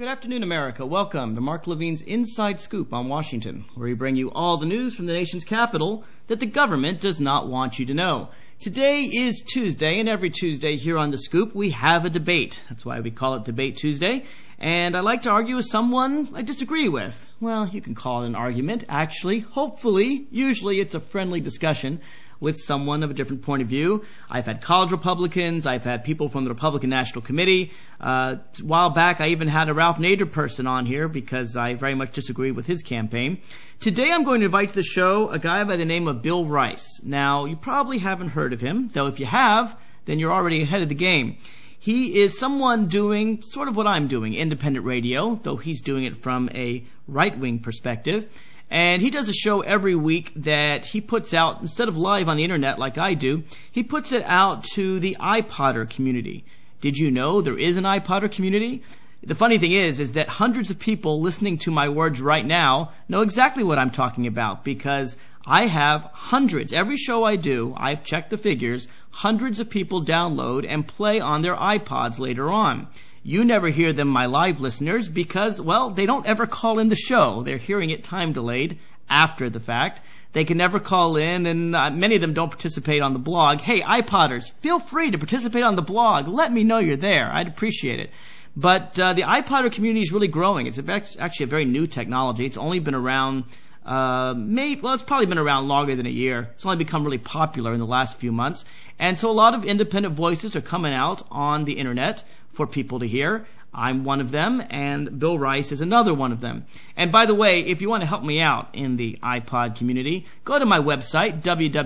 Good afternoon, America. Welcome to Mark Levine's Inside Scoop on Washington, where we bring you all the news from the nation's capital that the government does not want you to know. Today is Tuesday, and every Tuesday here on The Scoop, we have a debate. That's why we call it Debate Tuesday. And I like to argue with someone I disagree with. Well, you can call it an argument. Actually, hopefully, usually it's a friendly discussion with someone of a different point of view. I've had college Republicans. I've had people from the Republican National Committee. A while back, I even had a Ralph Nader person on here because I very much disagree with his campaign. Today, I'm going to invite to the show a guy by the name of Bill Rice. Now, you probably haven't heard of him, though if you have, then you're already ahead of the game. He is someone doing sort of what I'm doing, independent radio, though he's doing it from a right-wing perspective. And he does a show every week that he puts out, instead of live on the internet like I do, he puts it out to the iPodder community. Did you know there is an iPodder community? The funny thing is that hundreds of people listening to my words right now know exactly what I'm talking about because I have hundreds. Every show I do, I've checked the figures, hundreds of people download and play on their iPods later on. You never hear them, my live listeners, because, well, they don't ever call in the show. They're hearing it time delayed after the fact. They can never call in, and many of them don't participate on the blog. Hey, iPodders, feel free to participate on the blog. Let me know you're there. I'd appreciate it. But the iPodder community is really growing. It's actually a very new technology. It's only been around it's probably been around longer than a year. It's only become really popular in the last few months. And so a lot of independent voices are coming out on the internet for people to hear. I'm one of them, and Bill Rice is another one of them. And by the way, if you want to help me out in the iPod community, go to my website,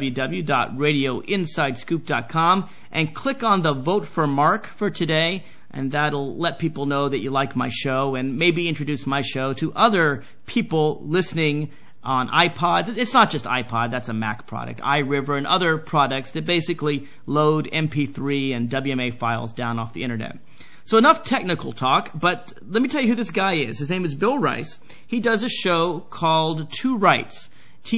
www.radioinsidescoop.com, and click on the Vote for Mark for today, and that'll let people know that you like my show and maybe introduce my show to other people listening on iPods. It's not just iPod, that's a Mac product. iRiver and other products that basically load MP3 and WMA files down off the internet. So enough technical talk, but let me tell you who this guy is. His name is Bill Rice. He does a show called Two Rights,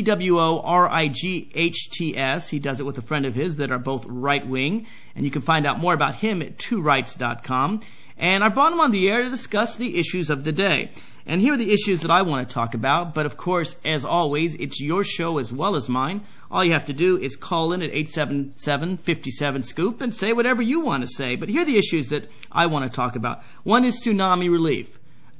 TWORIGHTS. He does it with a friend of his that are both right-wing, and you can find out more about him at tworights.com. And I brought him on the air to discuss the issues of the day. And here are the issues that I want to talk about. But, of course, as always, it's your show as well as mine. All you have to do is call in at 877-57-SCOOP and say whatever you want to say. But here are the issues that I want to talk about. One is tsunami relief.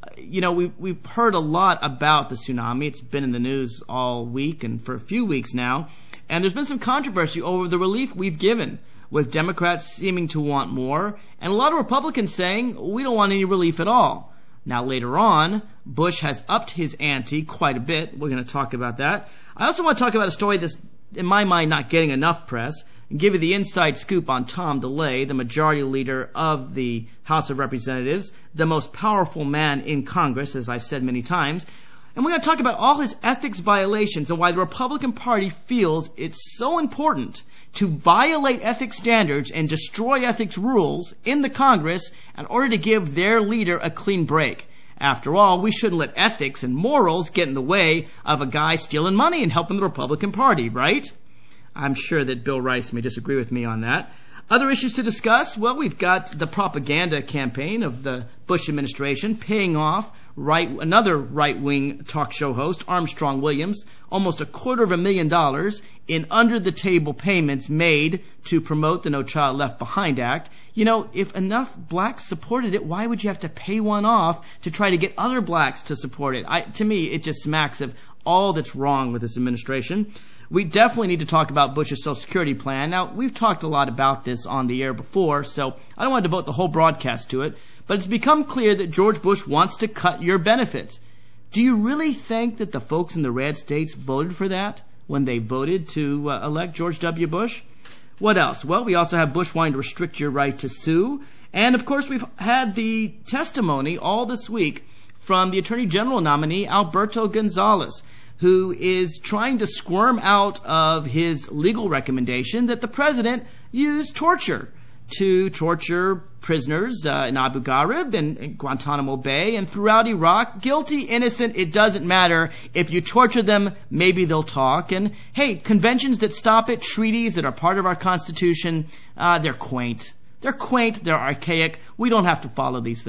We've heard a lot about the tsunami. It's been in the news all week and for a few weeks now. And there's been some controversy over the relief we've given, with Democrats seeming to want more and a lot of Republicans saying we don't want any relief at all. Now, later on, Bush has upped his ante quite a bit. We're going to talk about that. I also want to talk about a story that's, in my mind, not getting enough press, and give you the inside scoop on Tom DeLay, the majority leader of the House of Representatives, the most powerful man in Congress, as I've said many times. And we're going to talk about all his ethics violations and why the Republican Party feels it's so important to violate ethics standards and destroy ethics rules in the Congress in order to give their leader a clean break. After all, we shouldn't let ethics and morals get in the way of a guy stealing money and helping the Republican Party, right? I'm sure that Bill Rice may disagree with me on that. Other issues to discuss? Well, we've got the propaganda campaign of the Bush administration paying off another right-wing talk show host, Armstrong Williams, almost $250,000 in under-the-table payments made to promote the No Child Left Behind Act. If enough blacks supported it, why would you have to pay one off to try to get other blacks to support it? To me, it just smacks of all that's wrong with this administration. We definitely need to talk about Bush's Social Security plan. Now, we've talked a lot about this on the air before, so I don't want to devote the whole broadcast to it, but it's become clear that George Bush wants to cut your benefits. Do you really think that the folks in the red states voted for that when they voted to elect George W. Bush? What else? Well, we also have Bush wanting to restrict your right to sue. And, of course, we've had the testimony all this week from the Attorney General nominee, Alberto Gonzales, who is trying to squirm out of his legal recommendation that the president use torture to torture prisoners in Abu Ghraib and Guantanamo Bay and throughout Iraq. Guilty, innocent, it doesn't matter. If you torture them, maybe they'll talk. And, hey, conventions that stop it, treaties that are part of our Constitution, they're quaint. They're quaint, they're archaic. We don't have to follow these things.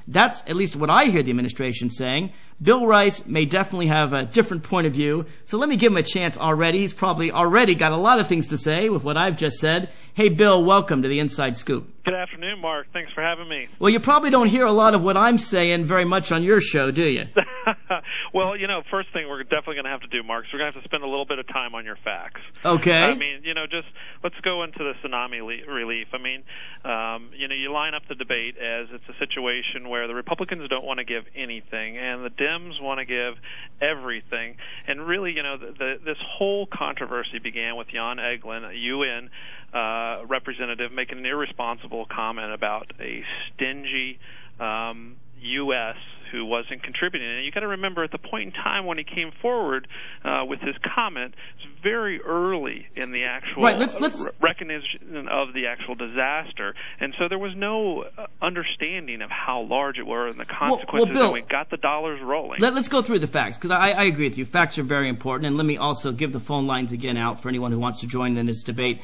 That's at least what I hear the administration saying. Bill Rice may definitely have a different point of view, so let me give him a chance already. He's probably already got a lot of things to say with what I've just said. Hey, Bill, welcome to the Inside Scoop. Good afternoon, Mark. Thanks for having me. Well, you probably don't hear a lot of what I'm saying very much on your show, do you? Well, first thing we're definitely going to have to do, Mark, is we're going to have to spend a little bit of time on your facts. Okay. I mean, just let's go into the tsunami relief. I mean, you line up the debate as it's a situation where the Republicans don't want to give anything, and the Dems want to give everything. And really, this whole controversy began with Jan Egeland, a UN representative, making an irresponsible comment about a stingy U.S. who wasn't contributing. And you got to remember, at the point in time when he came forward with his comment, it was very early in the actual recognition of the actual disaster, and so there was no understanding of how large it were and the consequences. Bill, and we got the dollars rolling. Let's go through the facts, because I agree with you. Facts are very important, and let me also give the phone lines again out for anyone who wants to join in this debate.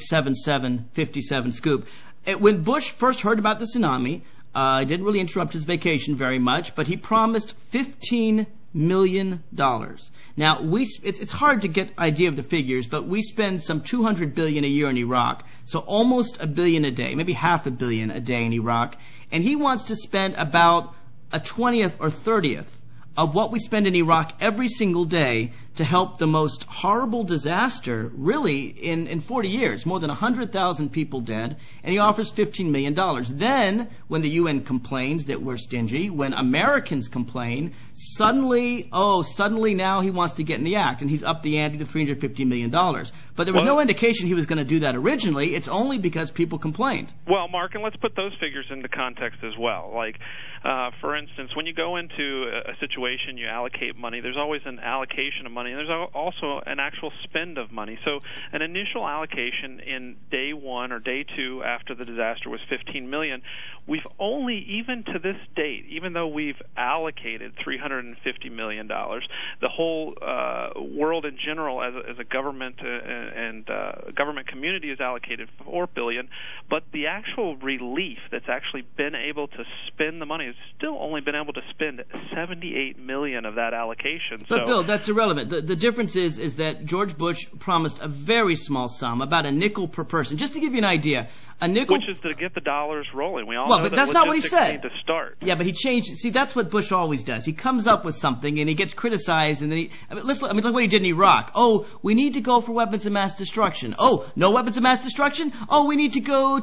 877-57-SCOOP. When Bush first heard about the tsunami, he didn't really interrupt his vacation very much, but he promised $15 million. Now, it's hard to get idea of the figures, but we spend some $200 billion a year in Iraq, so almost $1 billion a day, maybe half $1 billion a day in Iraq, and he wants to spend about a 20th or 30th of what we spend in Iraq every single day to help the most horrible disaster, really, in 40 years. More than 100,000 people dead, and he offers $15 million. Then, when the UN complains that we're stingy, when Americans complain, suddenly now he wants to get in the act, and he's upped the ante to $350 million. But there was no indication he was going to do that originally. It's only because people complained. Well, Mark, and let's put those figures into context as well. Like, for instance, when you go into a situation, you allocate money, there's always an allocation of money, and there's also an actual spend of money. So an initial allocation in day one or day two after the disaster was $15 million. We've only, even to this date, even though we've allocated $350 million, the whole world in general as a government and government community has allocated $4 billion, but the actual relief that's actually been able to spend the money has still only been able to spend $78 million of that allocation. But Bill, that's irrelevant. The difference is that George Bush promised a very small sum, about a nickel per person. Just to give you an idea, a nickel... Which is to get the dollars rolling. We all know but that that's not what he said. Need to start. Yeah, but he changed. See, that's what Bush always does. He comes up with something and he gets criticized, and then look what he did in Iraq. Oh, we need to go for weapons of mass destruction. Oh, no weapons of mass destruction? Oh, we need to go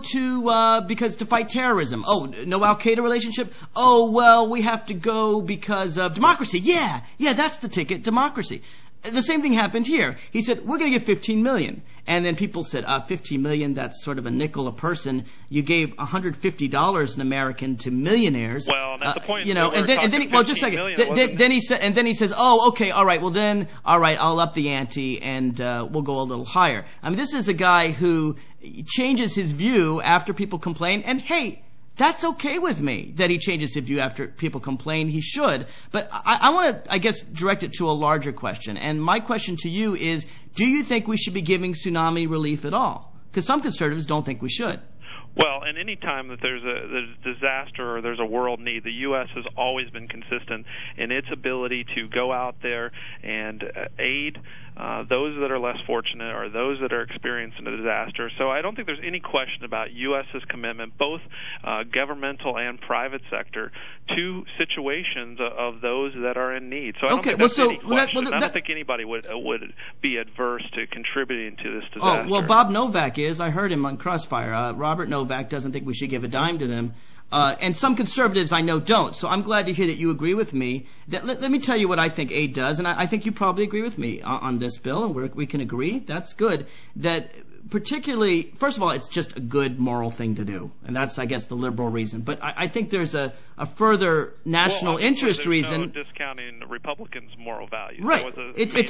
to fight terrorism. Oh, no Al-Qaeda relationship? Oh, well, we have to go because of democracy. Yeah, that's the ticket, democracy. The same thing happened here. He said, we're going to give $15 million. And then people said, $15 million, that's sort of a nickel a person. You gave $150 an American to millionaires. Well, and that's the point. And then just a second. Then he says, oh, okay, all right, I'll up the ante and we'll go a little higher. I mean, this is a guy who changes his view after people complain. And hey, that's okay with me that he changes his view after people complain. He should. But I want to, I guess, direct it to a larger question. And my question to you is, do you think we should be giving tsunami relief at all? Because some conservatives don't think we should. Well, and any time that there's a disaster or there's a world need, the U.S. has always been consistent in its ability to go out there and aid those that are less fortunate or those that are experiencing a disaster. So I don't think there's any question about U.S.'s commitment, both governmental and private sector, to situations of those that are in need. So I don't think that's any question. I don't think anybody would be adverse to contributing to this disaster. Oh, well, Bob Novak is. I heard him on Crossfire. Robert Novak doesn't think we should give a dime to them. And some conservatives I know don't. So I'm glad to hear that you agree with me. Let me tell you what I think aid does, and I think you probably agree with me on this, Bill, and we can agree. That's good. That particularly, first of all, it's just a good moral thing to do, and that's, I guess, the liberal reason. But I think there's a further national interest reason. No discounting the Republicans' moral values. Right. It's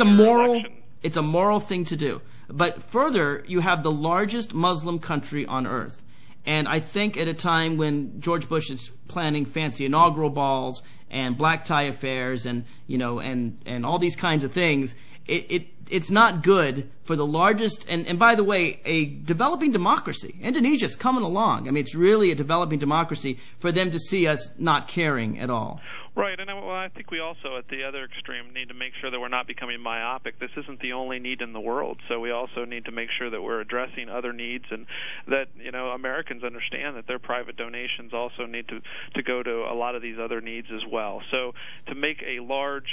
a moral thing to do. But further, you have the largest Muslim country on earth. And I think at a time when George Bush is planning fancy inaugural balls and black tie affairs and all these kinds of things, it's not good for the largest, and by the way, a developing democracy. Indonesia's coming along. I mean, it's really a developing democracy for them to see us not caring at all. Right, and I think we also, at the other extreme, need to make sure that we're not becoming myopic. This isn't the only need in the world, so we also need to make sure that we're addressing other needs, and that Americans understand that their private donations also need to go to a lot of these other needs as well. So to make a large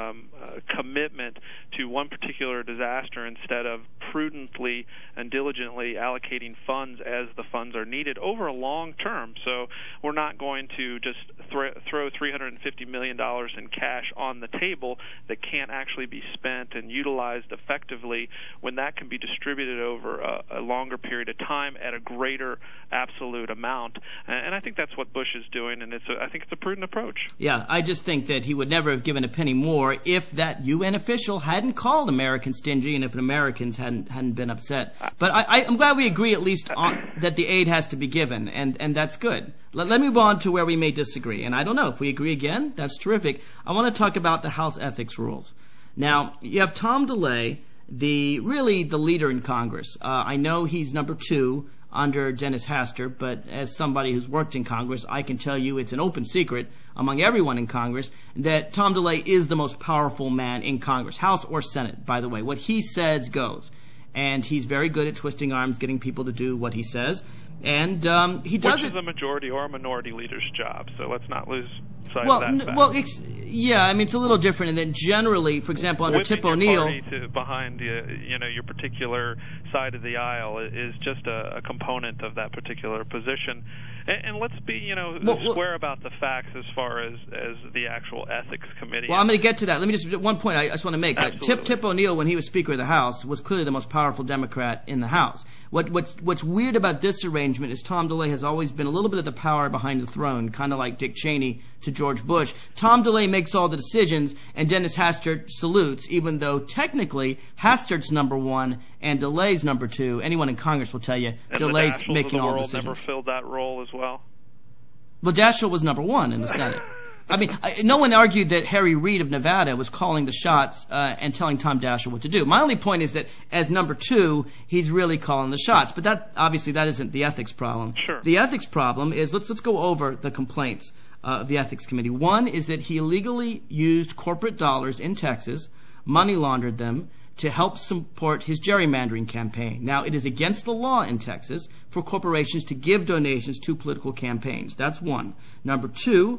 commitment to one particular disaster instead of prudently and diligently allocating funds as the funds are needed over a long term. So we're not going to just throw $350 million in cash on the table that can't actually be spent and utilized effectively when that can be distributed over a longer period of time at a greater absolute amount. And I think that's what Bush is doing, and I think it's a prudent approach. Yeah, I just think that he would never have given a penny more if that UN official hadn't called Americans stingy and if Americans hadn't been upset. But I'm glad we agree at least that the aid has to be given, and that's good. Let me move on to where we may disagree. And I don't know, if we agree again, that's terrific. I want to talk about the House ethics rules. Now, you have Tom DeLay, really the leader in Congress. I know he's number 2 under Dennis Hastert, but as somebody who's worked in Congress, I can tell you it's an open secret among everyone in Congress that Tom DeLay is the most powerful man in Congress, House or Senate, by the way. What he says goes. And he's very good at twisting arms, getting people to do what he says. And he does it. Which is a majority or a minority leader's job, so let's not lose sight of that fact. Well, it's a little different. And then generally, for example, under Tip O'Neill, behind your particular side of the aisle is just a component of that particular position. And let's be, square about the facts as far as the actual ethics committee. Well, I'm going to get to that. Let me just one point I just want to make. Tip O'Neill, when he was Speaker of the House, was clearly the most powerful Democrat in the House. What's weird about this arrangement is Tom DeLay has always been a little bit of the power behind the throne, kind of like Dick Cheney to George Bush. Tom DeLay makes all the decisions, and Dennis Hastert salutes, even though technically Hastert's number 1 and DeLay's number 2. Anyone in Congress will tell you DeLay's making all the decisions. Never filled that role as well. Well, Daschle was number 1 in the Senate. I mean, no one argued that Harry Reid of Nevada was calling the shots and telling Tom Daschle what to do. My only point is that as number 2, he's really calling the shots. But that isn't the ethics problem. Sure. The ethics problem is, let's go over the complaints of the Ethics Committee. One is that he illegally used corporate dollars in Texas, money laundered them, to help support his gerrymandering campaign. Now, it is against the law in Texas for corporations to give donations to political campaigns. That's one. Number 2,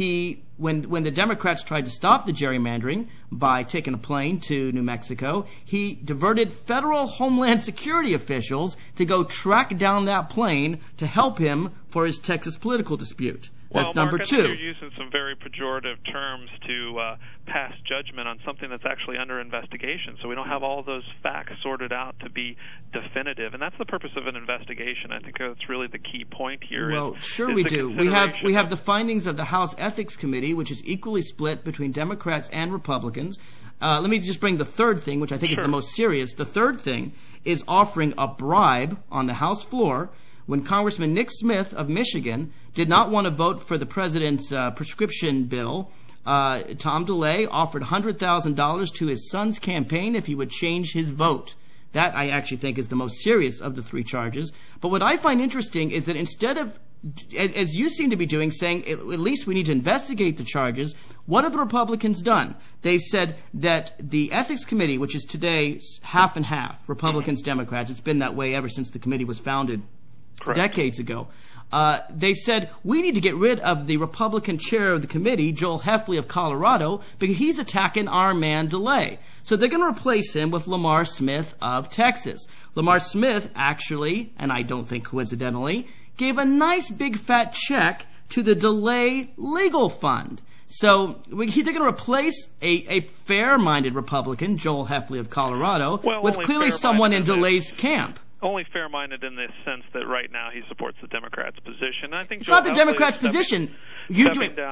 when the Democrats tried to stop the gerrymandering by taking a plane to New Mexico, he diverted federal Homeland Security officials to go track down that plane to help him for his Texas political dispute. That's number 2. You're using some very pejorative terms to pass judgment on something that's actually under investigation. So we don't have all those facts sorted out to be definitive, and that's the purpose of an investigation. I think that's really the key point here. Well, sure we do. We have the findings of the House Ethics Committee, which is equally split between Democrats and Republicans. Let me just bring the third thing, which I think is the most serious. The third thing is offering a bribe on the House floor when Congressman Nick Smith of Michigan did not want to vote for the president's prescription bill. Tom DeLay offered $100,000 to his son's campaign if he would change his vote. That, I actually think, is the most serious of the 3 charges. But what I find interesting is that instead of, as you seem to be doing, saying at least we need to investigate the charges, what have the Republicans done? They've said that the Ethics Committee, which is today half and half, Republicans, Democrats, it's been that way ever since the committee was founded. Correct. Decades ago. They said, we need to get rid of the Republican chair of the committee, Joel Heffley of Colorado, because he's attacking our man DeLay. So they're going to replace him with Lamar Smith of Texas. Lamar Smith actually, and I don't think coincidentally, gave a nice big fat check to the DeLay Legal Fund. So they're going to replace a fair-minded Republican, Joel Heffley of Colorado, with clearly someone in DeLay's camp. Only fair-minded in the sense that right now he supports the Democrats' position. I think it's not the Democrats' position. Stepping down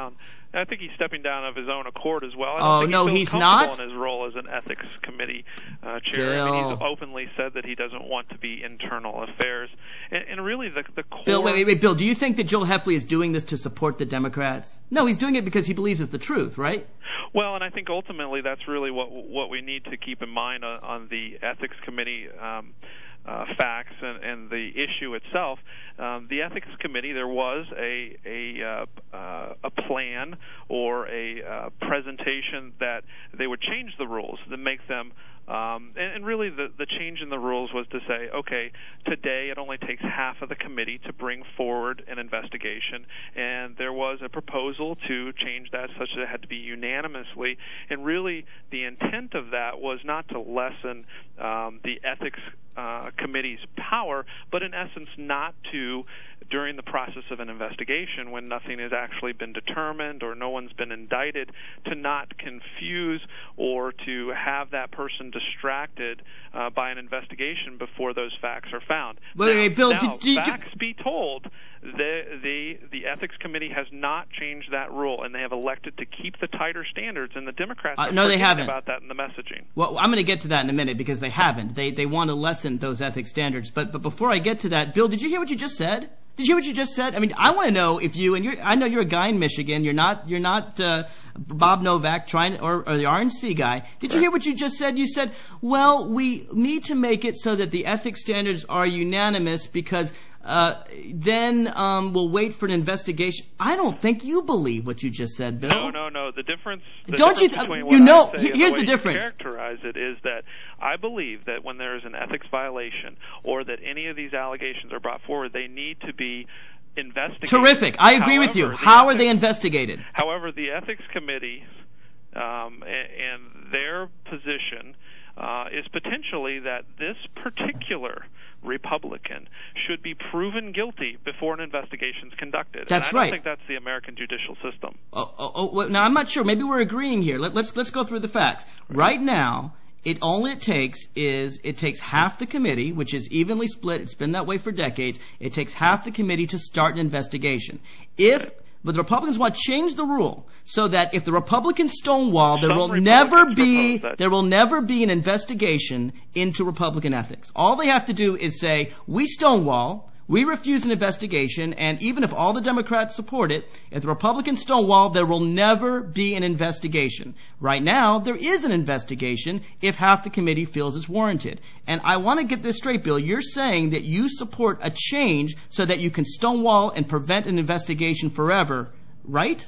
I think he's stepping down of his own accord as well. Oh, no, he's not? In his role as an ethics committee chair. I mean, he's openly said that he doesn't want to be internal affairs. And really, the core... Bill, wait, Bill, do you think that Joel Heffley is doing this to support the Democrats? No, he's doing it because he believes it's the truth, right? Well, and I think ultimately that's really what we need to keep in mind on the ethics committee facts and the issue itself. The ethics committee, there was a plan or a presentation that they would change the rules to make them and really the change in the rules was to say, okay, today it only takes half of the committee to bring forward an investigation, and there was a proposal to change that such that it had to be unanimously, and really the intent of that was not to lessen the ethics committee's power, but in essence not to, during the process of an investigation when nothing has actually been determined or no one's been indicted, to not confuse or to have that person distracted by an investigation before those facts are found. Wait, Bill, facts be told, the ethics committee has not changed that rule, and they have elected to keep the tighter standards, and the Democrats are forgetting about that in the messaging. Well, I'm going to get to that in a minute because they haven't. They want to lessen those ethics standards. But before I get to that, Bill, did you hear what you just said? Did you hear what you just said? I mean, I want to know if you, and I know you're a guy in Michigan. You're not Bob Novak or the RNC guy. Did you hear what you just said? You said, well, we need to make it so that the ethics standards are unanimous because then we'll wait for an investigation. I don't think you believe what you just said, Bill. No. The difference. Don't you? Here's the difference. Characterize it is that I believe that when there is an ethics violation or that any of these allegations are brought forward, they need to be investigated. Terrific. I agree with you. How are they investigated? However, the ethics committee and their position is potentially that this particular Republican should be proven guilty before an investigation is conducted. That's right. I don't think that's the American judicial system. Well, now I'm not sure. Maybe we're agreeing here. Let's go through the facts. Right now, it takes half the committee, which is evenly split. It's been that way for decades. It takes half the committee to start an But the Republicans want to change the rule so that if the Republicans stonewall, there will never be an investigation into Republican ethics. All they have to do is say, we stonewall, we refuse an investigation, and even if all the Democrats support it, if the Republicans stonewall, there will never be an investigation. Right now, there is an investigation if half the committee feels it's warranted. And I want to get this straight, Bill. You're saying that you support a change so that you can stonewall and prevent an investigation forever, right?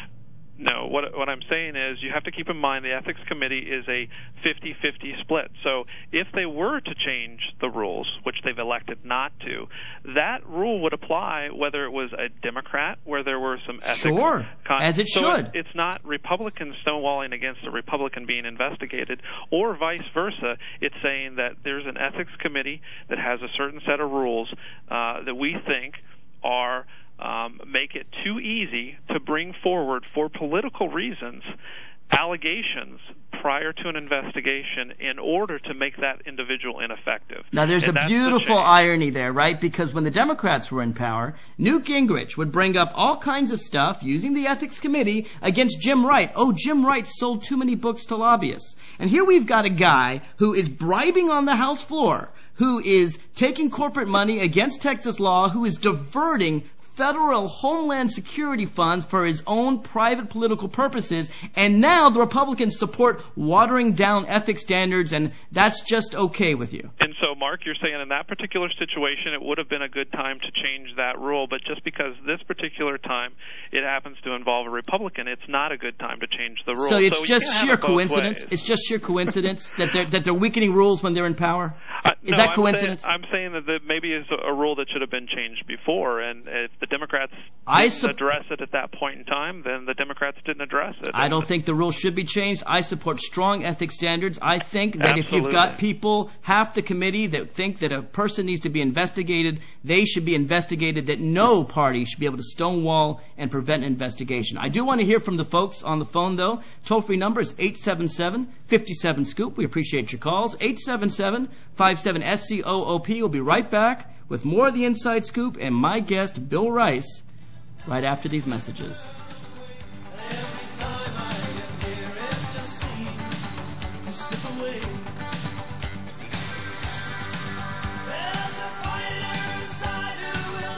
No, what I'm saying is you have to keep in mind the ethics committee is a 50-50 split. So if they were to change the rules, which they've elected not to, that rule would apply whether it was a Democrat, where there were some ethics. Sure, as it should. It's not Republicans stonewalling against a Republican being investigated, or vice versa. It's saying that there's an ethics committee that has a certain set of rules that we think are make it too easy to bring forward for political reasons allegations prior to an investigation in order to make that individual ineffective. Now, there's a beautiful irony there, right? Because when the Democrats were in power, Newt Gingrich would bring up all kinds of stuff using the ethics committee against Jim Wright. Oh, Jim Wright sold too many books to lobbyists. And here we've got a guy who is bribing on the House floor, who is taking corporate money against Texas law, who is diverting federal homeland security funds for his own private political purposes, and now the Republicans support watering down ethics standards, and that's just okay with you. And so, Mark, you're saying in that particular situation it would have been a good time to change that rule, but just because this particular time it happens to involve a Republican, it's not a good time to change the rule. So it's just sheer coincidence? It's just sheer coincidence that they're weakening rules when they're in power? Is that coincidence? I'm saying that maybe it's a rule that should have been changed before, and if the Democrats didn't address it at that point in time, then the Democrats didn't address it. I don't think the rule should be changed. I support strong ethics standards. I think that if you've got people, half the committee, that think that a person needs to be investigated, they should be investigated, that no party should be able to stonewall and prevent an investigation. I do want to hear from the folks on the phone, though. Toll-free number is 877-57-SCOOP. We appreciate your calls. 877-57-SCOOP. We'll be right back with more of the Inside Scoop and my guest, Bill Rice, right after these messages. slip away. There's a fighter inside who will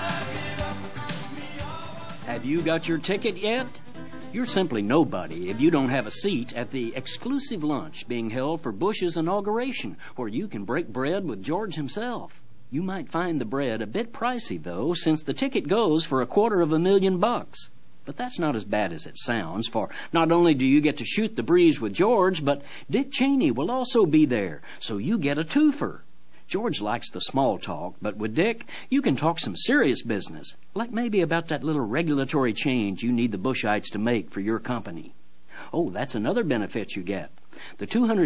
never give up. Have you got your ticket yet? You're simply nobody if you don't have a seat at the exclusive lunch being held for Bush's inauguration, where you can break bread with George himself. You might find the bread a bit pricey, though, since the ticket goes for $250,000. But that's not as bad as it sounds, for not only do you get to shoot the breeze with George, but Dick Cheney will also be there, so you get a twofer. George likes the small talk, but with Dick, you can talk some serious business, like maybe about that little regulatory change you need the Bushites to make for your company. Oh, that's another benefit you get. The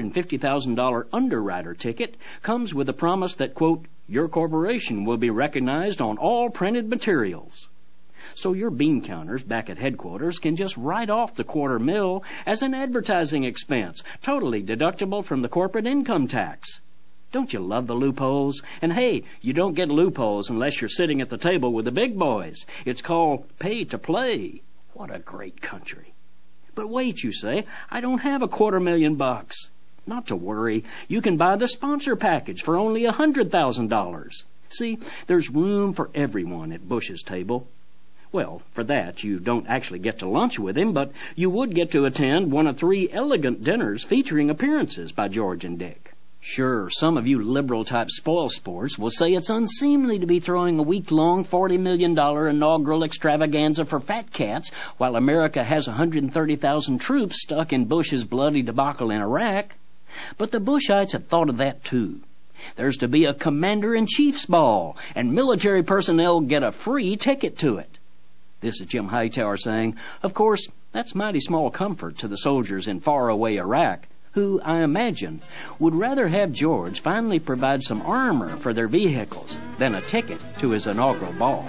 $250,000 underwriter ticket comes with a promise that, quote, your corporation will be recognized on all printed materials. So your bean counters back at headquarters can just write off the $250,000 as an advertising expense, totally deductible from the corporate income tax. Don't you love the loopholes? And hey, you don't get loopholes unless you're sitting at the table with the big boys. It's called pay to play. What a great country. But wait, you say, I don't have $250,000. Not to worry. You can buy the sponsor package for only $100,000. See, there's room for everyone at Bush's table. Well, for that, you don't actually get to lunch with him, but you would get to attend one of 3 elegant dinners featuring appearances by George and Dick. Sure, some of you liberal-type spoilsports will say it's unseemly to be throwing a week-long $40 million inaugural extravaganza for fat cats while America has 130,000 troops stuck in Bush's bloody debacle in Iraq. But the Bushites have thought of that, too. There's to be a commander-in-chief's ball, and military personnel get a free ticket to it. This is Jim Hightower saying, of course, that's mighty small comfort to the soldiers in faraway Iraq, who, I imagine, would rather have George finally provide some armor for their vehicles than a ticket to his inaugural ball.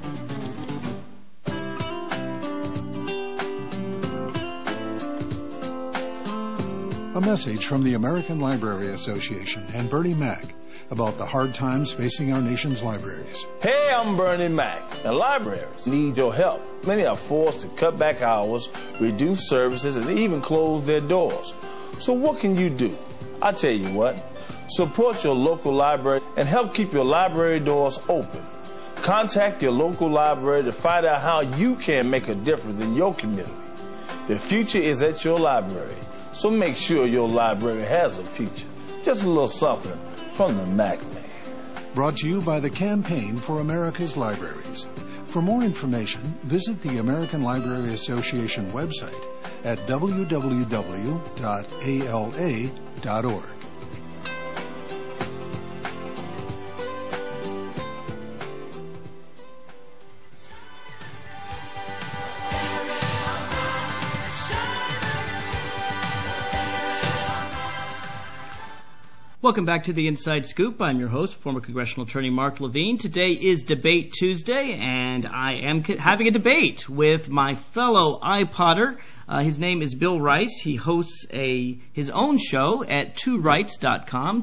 A message from the American Library Association and Bernie Mac about the hard times facing our nation's libraries. Hey, I'm Bernie Mac. The libraries need your help. Many are forced to cut back hours, reduce services, and even close their doors. So what can you do? I tell you what, support your local library and help keep your library doors open. Contact your local library to find out how you can make a difference in your community. The future is at your library, so make sure your library has a future. Just a little something from the Mac Man. Brought to you by the Campaign for America's Libraries. For more information, visit the American Library Association website at www.ala.org. Welcome back to the Inside Scoop. I'm your host, former congressional attorney Mark Levine. Today is Debate Tuesday, and I am having a debate with my fellow iPodder. His name is Bill Rice. He hosts his own show at tworights.com,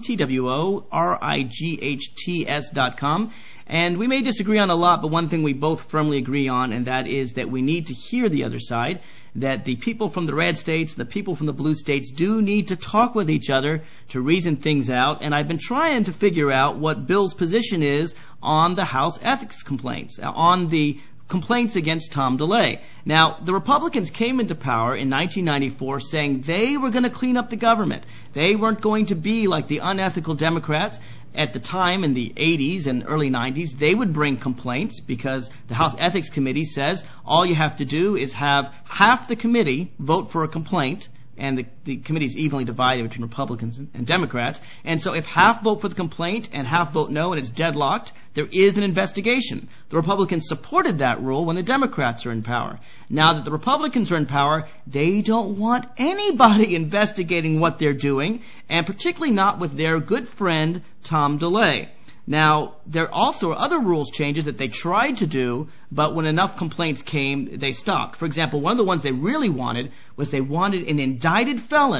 TWORIGHTS.com. And we may disagree on a lot, but one thing we both firmly agree on, and that is that we need to hear the other side, that the people from the red states, the people from the blue states do need to talk with each other to reason things out. And I've been trying to figure out what Bill's position is on the House ethics complaints, on the complaints against Tom DeLay. Now, the Republicans came into power in 1994 saying they were going to clean up the government. They weren't going to be like the unethical Democrats. At the time, in the 80s and early 90s, they would bring complaints because the House Ethics Committee says all you have to do is have half the committee vote for a complaint, and the committee is evenly divided between Republicans and Democrats. And so if half vote for the complaint and half vote no and it's deadlocked, there is an investigation. The Republicans supported that rule when the Democrats are in power. Now that the Republicans are in power, they don't want anybody investigating what they're doing, and particularly not with their good friend Tom DeLay. Now, there also are other rules changes that they tried to do, but when enough complaints came, they stopped. For example, one of the ones they really wanted was they wanted an indicted felon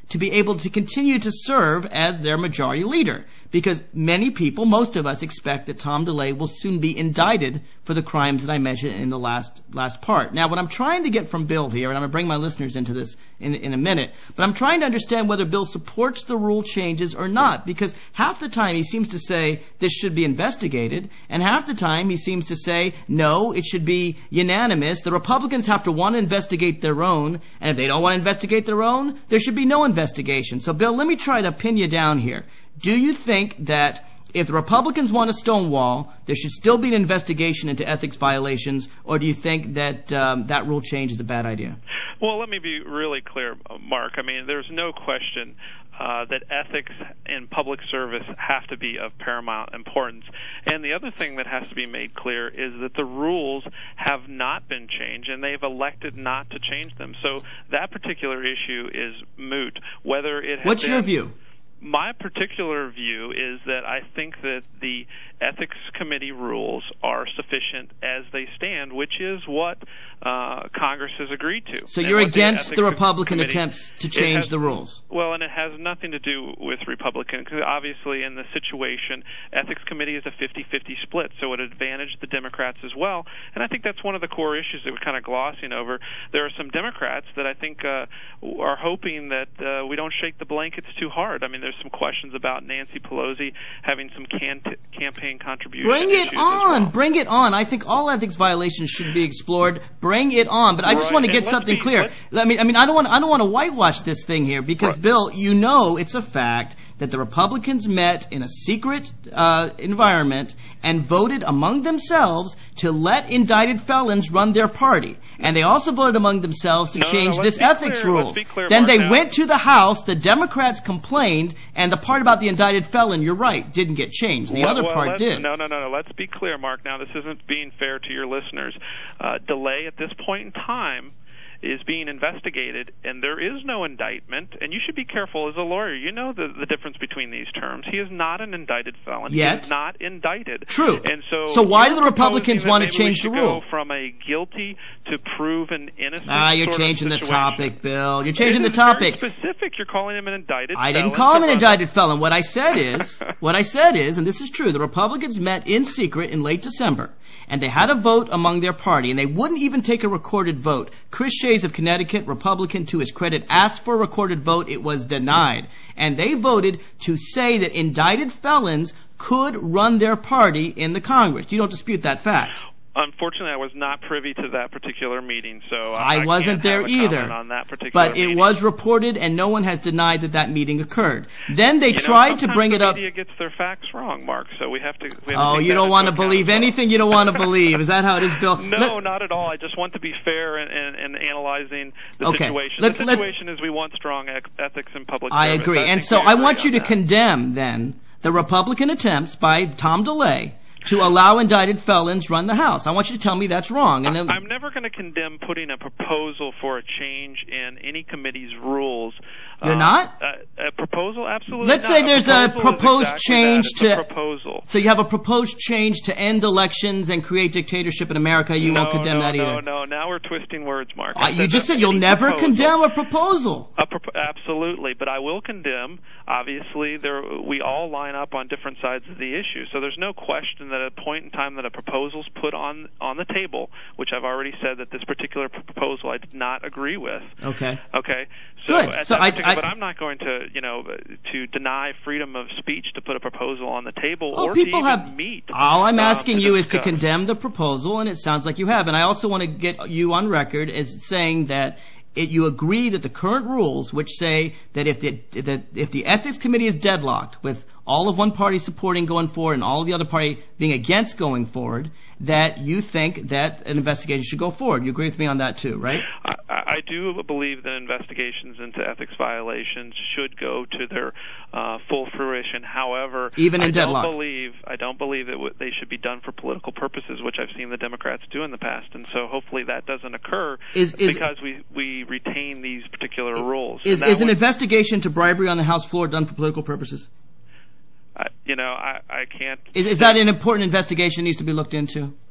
to be able to continue to serve as their majority leader. Because many people, most of us, expect that Tom DeLay will soon be indicted for the crimes that I mentioned in the last part. Now, what I'm trying to get from Bill here, and I'm going to bring my listeners into this in a minute, but I'm trying to understand whether Bill supports the rule changes or not, because half the time he seems to say this should be investigated, and half the time he seems to say, no, it should be unanimous. The Republicans have to want to investigate their own, and if they don't want to investigate their own, there should be no investigation. So, Bill, let me try to pin you down here. Do you think that if the Republicans want to stonewall, there should still be an investigation into ethics violations, or do you think that that rule change is a bad idea? Well, let me be really clear, Mark. I mean, there's no question that ethics in public service have to be of paramount importance. And the other thing that has to be made clear is that the rules have not been changed, and they've elected not to change them. So that particular issue is moot. Whether it has What's your view? My particular view is that I think that the Ethics Committee rules are sufficient as they stand, which is what Congress has agreed to. So you're against the Republican attempts to change the rules? Well, and it has nothing to do with Republicans, because obviously in the situation, Ethics Committee is a 50-50 split, so it advantaged the Democrats as well. And I think that's one of the core issues that we're kind of glossing over. There are some Democrats that I think are hoping that we don't shake the blankets too hard. I mean, there's some questions about Nancy Pelosi having some campaign contribution Bring it on. Well. Bring it on. I think all ethics violations should be explored. Bring it on. But I just want to get something clear. I don't want to whitewash this thing here because, Bill, you know it's a fact that the Republicans met in a secret environment and voted among themselves to let indicted felons run their party. And they also voted among themselves to change this ethics rules. Then they went to the House, the Democrats complained, and the part about the indicted felon, you're right, didn't get changed. The other part did. No. Let's be clear, Mark. Now, this isn't being fair to your listeners. DeLay at this point in time is being investigated, and there is no indictment, and you should be careful as a lawyer. You know the difference between these terms. He is not an indicted felon. Yet. He is not indicted. True. And so why do the Republicans want to change the rule? Go from a guilty to proven innocent. You're changing the topic, Bill. You're changing the topic. Very specific. You're calling him an indicted felon. I didn't call him an indicted felon. What I said is, and this is true, the Republicans met in secret in late December, and they had a vote among their party, and they wouldn't even take a recorded vote. Chris Shays of Connecticut, Republican, to his credit, asked for a recorded vote. It was denied. And they voted to say that indicted felons could run their party in the Congress. You don't dispute that fact? Unfortunately, I was not privy to that particular meeting, so I wasn't there either. On that particular but it meeting. was reported, and no one has denied that meeting occurred. Then they tried to bring it up. The media gets their facts wrong, Mark. So we have to. You don't want to believe anything you don't want to believe. Is that how it is, Bill? No, not at all. I just want to be fair in analyzing the situation. The situation is we want strong ethics in public service. I agree, and so I want you to condemn then the Republican attempts by Tom DeLay to allow indicted felons run the House. I want you to tell me that's wrong. And I'm never going to condemn putting a proposal for a change in any committee's rules. You're not? A proposal? Absolutely Let's not. say there's a proposed change to... proposal. So you have a proposed change to end elections and create dictatorship in America. You won't condemn that either. No. Now we're twisting words, Mark. You just said you'll never condemn a proposal. Absolutely. But I will condemn, obviously, we all line up on different sides of the issue. So there's no question that at a point in time that a proposal's put on the table, which I've already said that this particular proposal I did not agree with. Okay. So good. But I'm not going to, to deny freedom of speech to put a proposal on the table or people to even have, meet. All I'm asking you is to condemn the proposal, and it sounds like you have. And I also want to get you on record as saying that you agree that the current rules, which say that if the Ethics Committee is deadlocked with all of one party supporting going forward and all of the other party being against going forward, that you think that an investigation should go forward. You agree with me on that too, right? I do believe that investigations into ethics violations should go to their full fruition. However, even in deadlock, I don't believe that they should be done for political purposes, which I've seen the Democrats do in the past, and so hopefully that doesn't occur because we retain these particular rules. Is an investigation to bribery on the House floor done for political purposes? I can't. Is that an important investigation that needs to be looked into?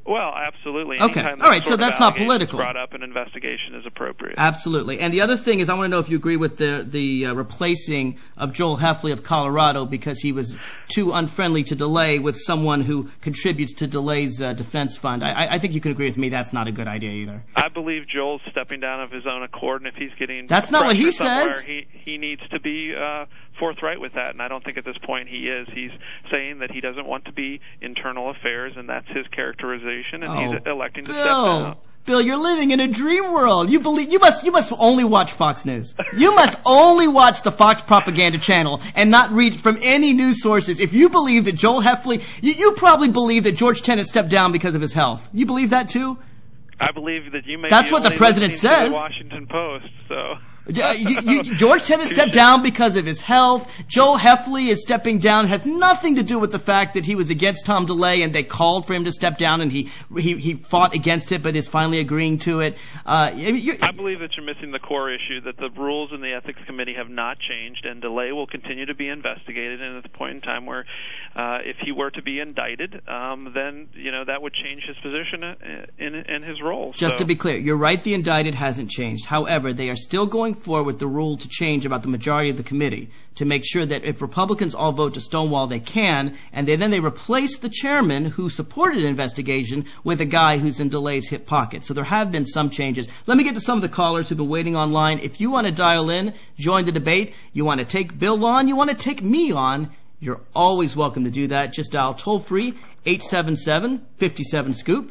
Well, absolutely. Okay. Anytime All right, that so sort of that's not allegation is political. brought up, an investigation is appropriate. Absolutely. And the other thing is, I want to know if you agree with the replacing of Joel Heffley of Colorado because he was too unfriendly to DeLay with someone who contributes to DeLay's defense fund. I think you can agree with me that's not a good idea either. I believe Joel's stepping down of his own accord, and if he's getting That's not what he pressure somewhere, says. he needs to be forthright with that, and I don't think at this point he is. He's saying that he doesn't want to be internal affairs, and that's his characterization, and he's electing to step down. Bill, you're living in a dream world. You must only watch Fox News. You must only watch the Fox propaganda channel and not read from any news sources. If you believe that Joel Heffley, you probably believe that George Tenet stepped down because of his health. You believe that too? I believe that you may That's be what the only president listening to says. the Washington Post, so... George Tenet stepped down because of his health. Joel Heffley is stepping down. It has nothing to do with the fact that he was against Tom DeLay and they called for him to step down and he fought against it but is finally agreeing to it. I believe that you're missing the core issue, that the rules in the Ethics Committee have not changed and DeLay will continue to be investigated, and at the point in time where if he were to be indicted, then that would change his position in his role. Just to be clear, you're right, the indicted hasn't changed. However, they are still going forward with the rule to change about the majority of the committee to make sure that if Republicans all vote to stonewall, they can, and then they replace the chairman who supported an investigation with a guy who's in DeLay's hip pocket. So there have been some changes. Let me get to some of the callers who've been waiting online. If you want to dial in, join the debate, you want to take Bill on, you want to take me on, you're always welcome to do that. Just dial toll-free 877-57-SCOOP.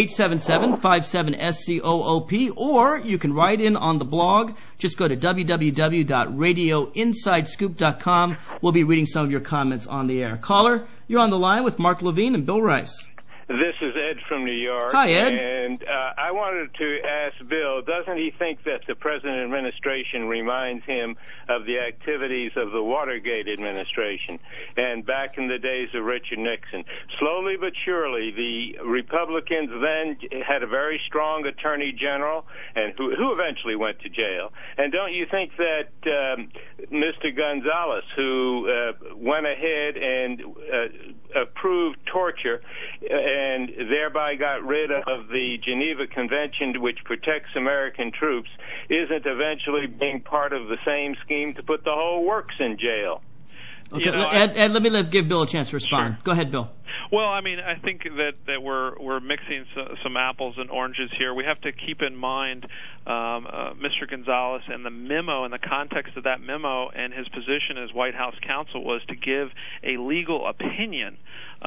877-57-SCOOP, or you can write in on the blog. Just go to www.radioinsidescoop.com. We'll be reading some of your comments on the air. Caller, you're on the line with Mark Levine and Bill Rice. This is Ed from New York. Hi, Ed. And I wanted to ask Bill, doesn't he think that the present administration reminds him of the activities of the Watergate administration and back in the days of Richard Nixon? Slowly but surely, the Republicans then had a very strong attorney general and who eventually went to jail. And don't you think that Mr. Gonzalez, who went ahead and approved torture and thereby got rid of the Geneva Convention, which protects American troops, isn't eventually being part of the same scheme to put the whole works in jail? Okay, Ed, let me give Bill a chance to respond. Sure. Go ahead, Bill. Well, I mean, I think that we're mixing some apples and oranges here. We have to keep in mind Mr. Gonzalez and the memo, and the context of that memo, and his position as White House counsel was to give a legal opinion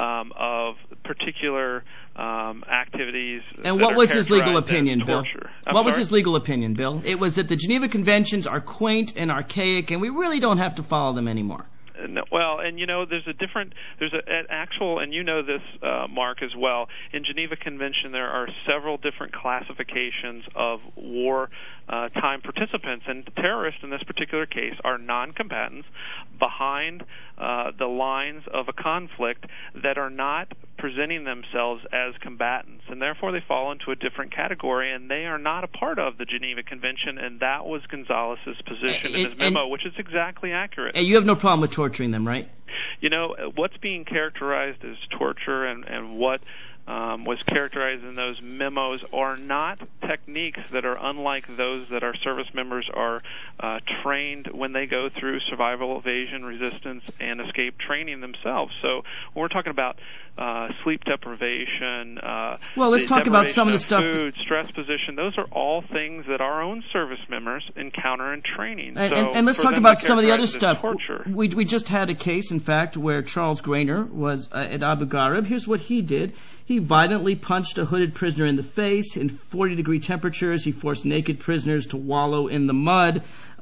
of particular activities. And what was his legal characterized as opinion, Bill? torture. What was his legal opinion, Bill? It was that the Geneva Conventions are quaint and archaic, and we really don't have to follow them anymore. No, well, and there's an actual, and you know this, Mark, as well. In Geneva Convention, there are several different classifications of war time participants, and terrorists in this particular case are non-combatants behind the lines of a conflict that are not presenting themselves as combatants, and therefore they fall into a different category, and they are not a part of the Geneva Convention, and that was Gonzalez's position in his memo, which is exactly accurate. And you have no problem with torturing them, right? What's being characterized as torture and what was characterized in those memos are not techniques that are unlike those that our service members are trained when they go through survival, evasion, resistance, and escape training themselves. So when we're talking about sleep deprivation, well, let's talk about some of the stuff. Food, stress position, those are all things that our own service members encounter in training. And let's talk about some of the other stuff. Torture. We just had a case, in fact, where Charles Grainer was at Abu Ghraib. Here's what he did. He violently punched a hooded prisoner in the face. In 40-degree temperatures, he forced naked prisoners to wallow in the mud.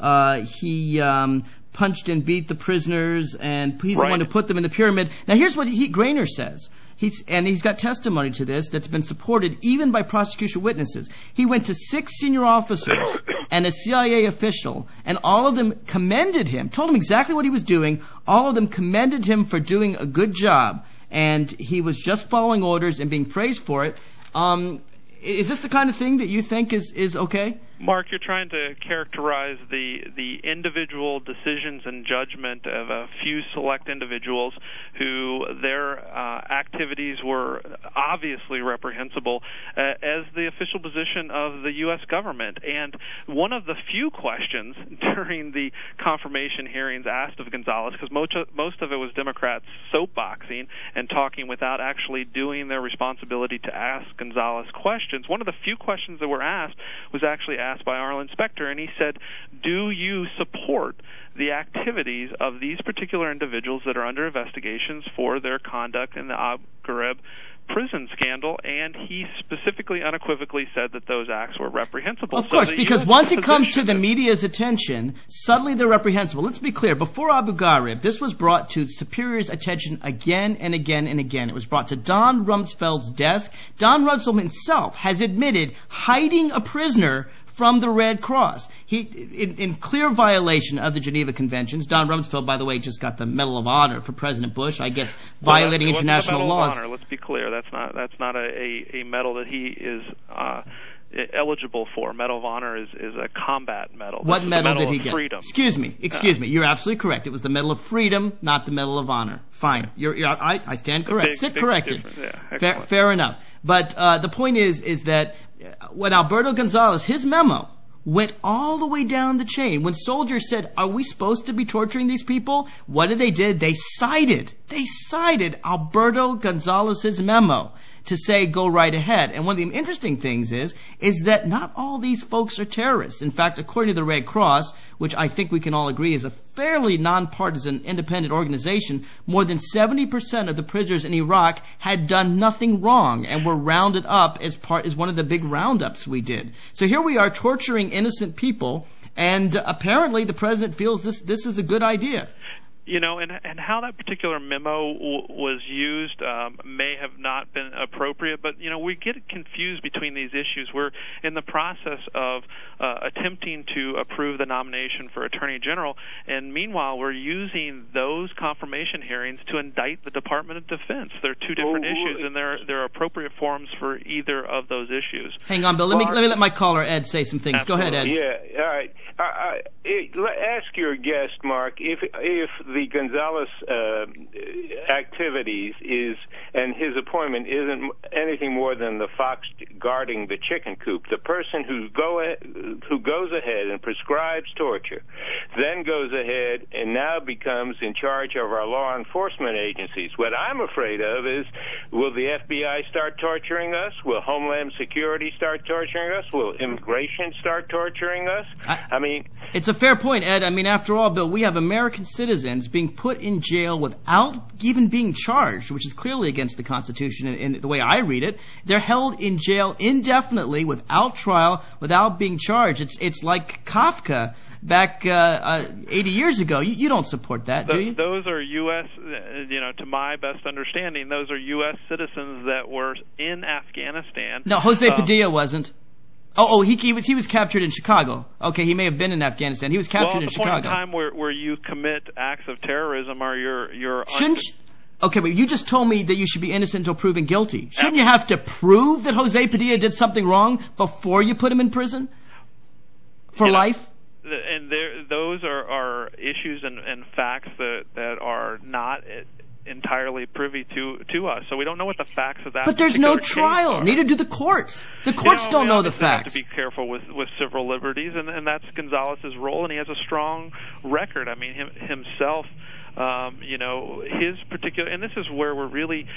He punched and beat the prisoners, and he's the one who put them in the pyramid. Now, here's what Grainer says. He's got testimony to this that's been supported even by prosecution witnesses. He went to 6 senior officers and a CIA official, and all of them commended him, told him exactly what he was doing. All of them commended him for doing a good job, and he was just following orders and being praised for it. Is this the kind of thing that you think is okay? Mark, you're trying to characterize the individual decisions and judgment of a few select individuals who their activities were obviously reprehensible as the official position of the U.S. government. And one of the few questions during the confirmation hearings asked of Gonzales, because most of it was Democrats soapboxing and talking without actually doing their responsibility to ask Gonzales questions, one of the few questions that were asked was actually asked by Arlen Specter, and he said, do you support the activities of these particular individuals that are under investigations for their conduct in the Abu Ghraib prison scandal? And he specifically, unequivocally said that those acts were reprehensible. Of course, because once it comes to the media's attention, suddenly they're reprehensible. Let's be clear. Before Abu Ghraib, this was brought to Superior's attention again and again and again. It was brought to Don Rumsfeld's desk. Don Rumsfeld himself has admitted hiding a prisoner from the Red Cross. He, in clear violation of the Geneva Conventions. Don Rumsfeld, by the way, just got the Medal of Honor for President Bush, I guess, violating international laws. Medal of Honor, let's be clear. That's not a medal that he is eligible for. Medal of Honor is a combat medal. What medal did he get? Freedom. Excuse me. You're absolutely correct. It was the Medal of Freedom, not the Medal of Honor. Fine. I stand correct. Sit corrected. Yeah, fair enough. But the point is that when Alberto Gonzales, his memo went all the way down the chain. When soldiers said, are we supposed to be torturing these people? What did they do? They cited Alberto Gonzales' memo to say, go right ahead. And one of the interesting things is that not all these folks are terrorists. In fact, according to the Red Cross, which I think we can all agree is a fairly nonpartisan independent organization, more than 70% of the prisoners in Iraq had done nothing wrong and were rounded up as one of the big roundups we did. So here we are torturing innocent people, and apparently the president feels this is a good idea. You know, and how that particular memo was used may have not been appropriate, but, you know, we get confused between these issues. We're in the process of attempting to approve the nomination for Attorney General, and meanwhile we're using those confirmation hearings to indict the Department of Defense. They're two different issues, and there are appropriate forums for either of those issues. Hang on, Bill. Let me let my caller, Ed, say some things. Absolutely. Go ahead, Ed. Yeah, all right. Ask your guest, Mark, if the Gonzales activities and his appointment isn't anything more than the fox guarding the chicken coop. The person who goes ahead and prescribes torture, then goes ahead and now becomes in charge of our law enforcement agencies. What I'm afraid of is, will the FBI start torturing us? Will Homeland Security start torturing us? Will immigration start torturing us? I mean, it's a fair point, Ed. I mean, after all, Bill, we have American citizens being put in jail without even being charged, which is clearly against the Constitution in the way I read it. They're held in jail indefinitely without trial, without being charged. It's like Kafka back 80 years ago. You don't support that, do you? Those are U.S., to my best understanding, those are U.S. citizens that were in Afghanistan. No, Jose Padilla wasn't. Oh, he was captured in Chicago. Okay, he may have been in Afghanistan. He was captured in Chicago. Well, at the point in time where you commit acts of terrorism, or you're okay, but you just told me that you should be innocent until proven guilty. Shouldn't you have to prove that Jose Padilla did something wrong before you put him in prison for life? And those are issues and facts that are not entirely privy to us, so we don't know what the facts of that. But there's no trial. Neither do the courts. The courts don't know the facts. We have to be careful with civil liberties, and that's Gonzales' role, and he has a strong record. I mean, himself. His particular, and this is where we're really,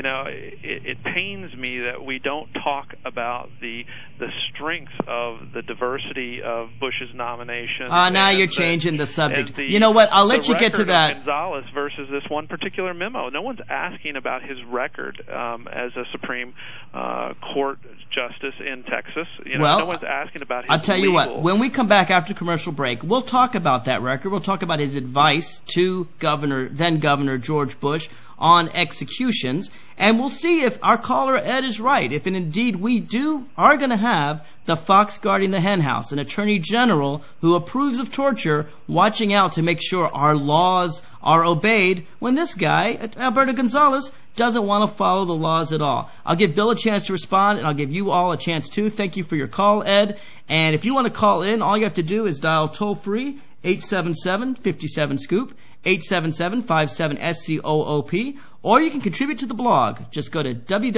it pains me that we don't talk about the strengths of the diversity of Bush's nomination. Now you're changing the subject. You know what? I'll let you get to that. Gonzales versus this one particular memo. No one's asking about his record as a Supreme Court justice in Texas. No one's asking about his I'll tell you what. When we come back after commercial break, we'll talk about that record. We'll talk about his advice to then Governor George Bush on executions. And we'll see if our caller Ed is right, if indeed we are going to have the fox guarding the hen house, an attorney general who approves of torture, watching out to make sure our laws are obeyed, when this guy, Alberto Gonzales, doesn't want to follow the laws at all. I'll give Bill a chance to respond, and I'll give you all a chance too. Thank you for your call, Ed. And if you want to call in, all you have to do is dial toll-free 877-57-SCOOP, 877-57-SCOOP, or you can contribute to the blog. Just go to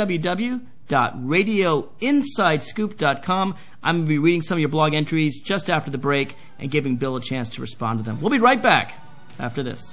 www.radioinsidescoop.com. I'm going to be reading some of your blog entries just after the break and giving Bill a chance to respond to them. We'll be right back after this.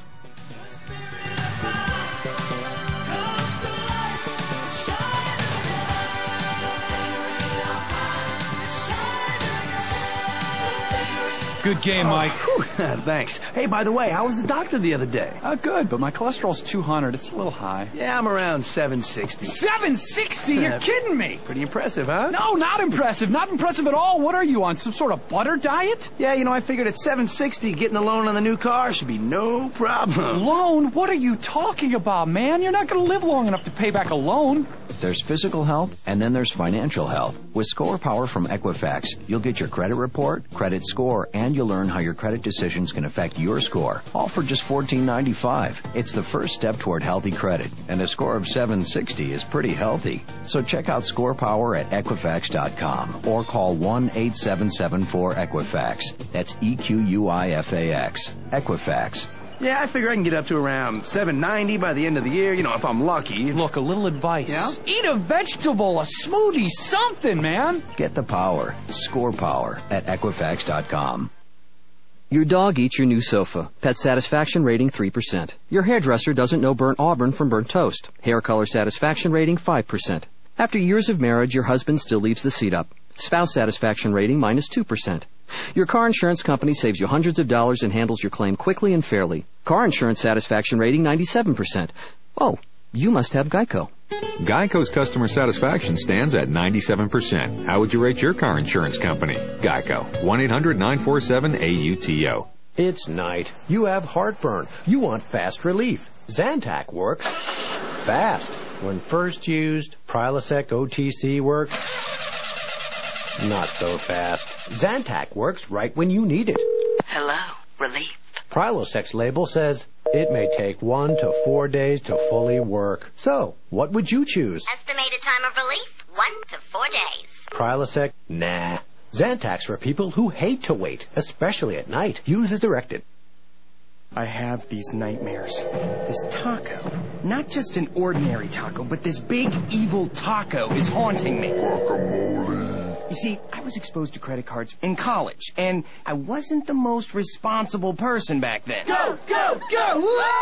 Good game, Mike. Thanks. Hey, by the way, how was the doctor the other day? Good, but my cholesterol's 200. It's a little high. Yeah, I'm around 760. 760? You're kidding me. Pretty impressive, huh? No, not impressive. Not impressive at all. What are you, on some sort of butter diet? Yeah, I figured at 760, getting a loan on the new car should be no problem. Loan? What are you talking about, man? You're not going to live long enough to pay back a loan. There's physical help, and then there's financial help. With Score Power from Equifax, you'll get your credit report, credit score, and you'll learn how your credit decisions can affect your score, all for just $14.95. It's the first step toward healthy credit, and a score of 760 is pretty healthy. So check out Score Power at Equifax.com or call 1-877-4-EQUIFAX. That's EQUIFAX. Equifax. Yeah, I figure I can get up to around 790 by the end of the year, if I'm lucky. Look, a little advice. Yeah? Eat a vegetable, a smoothie, something, man. Get the power. Score Power at Equifax.com. Your dog eats your new sofa. Pet satisfaction rating 3%. Your hairdresser doesn't know burnt auburn from burnt toast. Hair color satisfaction rating 5%. After years of marriage, your husband still leaves the seat up. Spouse satisfaction rating -2%. Your car insurance company saves you hundreds of dollars and handles your claim quickly and fairly. Car insurance satisfaction rating 97%. Oh, you must have Geico. Geico's customer satisfaction stands at 97%. How would you rate your car insurance company? Geico. 1-800-947-AUTO. It's night. You have heartburn. You want fast relief. Zantac works fast. When first used, Prilosec OTC works not so fast. Zantac works right when you need it. Hello, relief. Prilosec's label says it may take 1 to 4 days to fully work. So, what would you choose? Estimated time of relief, 1 to 4 days. Prilosec? Nah. Zantac's for people who hate to wait, especially at night. Use as directed. I have these nightmares. This taco, not just an ordinary taco, but this big evil taco is haunting me. Guacamole. You see, I was exposed to credit cards in college, and I wasn't the most responsible person back then. Go, go, go!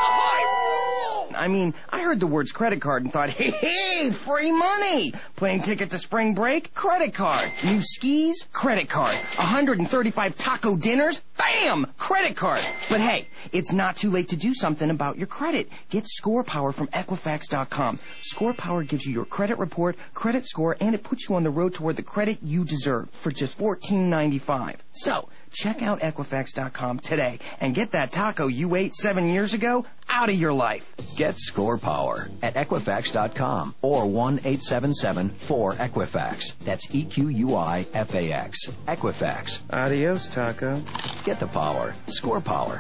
I mean, I heard the words credit card and thought, hey, free money! Plane ticket to spring break? Credit card. New skis? Credit card. 135 taco dinners? Bam! Credit card. But hey, it's not too late to do something about your credit. Get Score Power from Equifax.com. Score Power gives you your credit report, credit score, and it puts you on the road toward the credit you deserve for just $14.95. So, check out Equifax.com today and get that taco you ate 7 years ago out of your life. Get Score Power at Equifax.com or 1-877-4-EQUIFAX. That's EQUIFAX. Equifax. Adios, taco. Get the power. Score Power.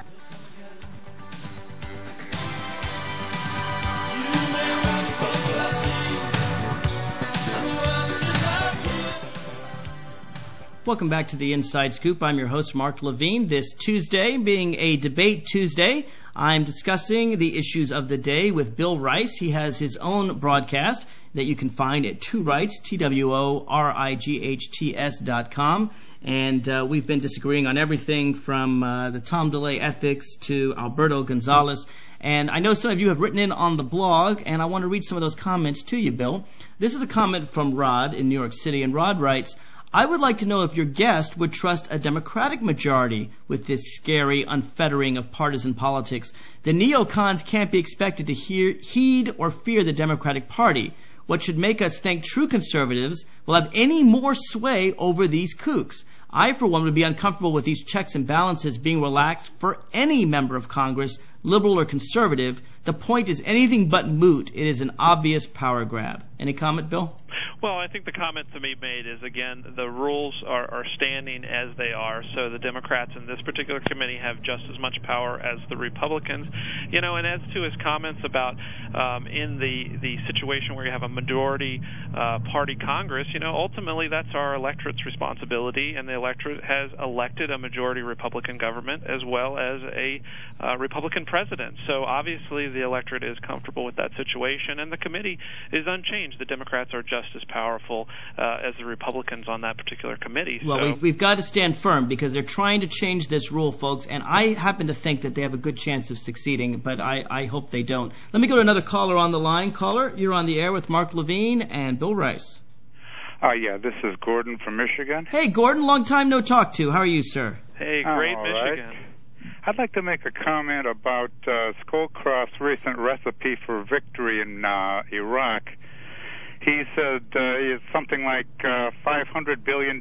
Welcome back to the Inside Scoop. I'm your host, Mark Levine. This Tuesday, being a debate Tuesday, I'm discussing the issues of the day with Bill Rice. He has his own broadcast that you can find at TwoRights, TWORIGHTS.com. And we've been disagreeing on everything from the Tom DeLay ethics to Alberto Gonzales. And I know some of you have written in on the blog, and I want to read some of those comments to you, Bill. This is a comment from Rod in New York City, and Rod writes, I would like to know if your guest would trust a Democratic majority with this scary unfettering of partisan politics. The neocons can't be expected to heed or fear the Democratic Party. What should make us think true conservatives will have any more sway over these kooks? I, for one, would be uncomfortable with these checks and balances being relaxed for any member of Congress, liberal or conservative. The point is anything but moot. It is an obvious power grab. Any comment, Bill? Well, I think the comment to be made is, again, the rules are standing as they are, so the Democrats in this particular committee have just as much power as the Republicans. You know, and as to his comments about in the situation where you have a majority party Congress, you know, ultimately that's our electorate's responsibility, and the electorate has elected a majority Republican government as well as a Republican president. So obviously the electorate is comfortable with that situation, and the committee is unchanged. The Democrats are just as powerful as the Republicans on that particular committee. Well, so we've got to stand firm because they're trying to change this rule, folks, and I happen to think that they have a good chance of succeeding, but I hope they don't. Let me go to another caller on the line. Caller, you're on the air with Mark Levine and Bill Rice. Yeah, this is Gordon from Michigan. Hey, Gordon, long time no talk to. How are you, sir? Hey, great Michigan. Right. I'd like to make a comment about Scowcroft's recent recipe for victory in Iraq. He said it's something like $500 billion,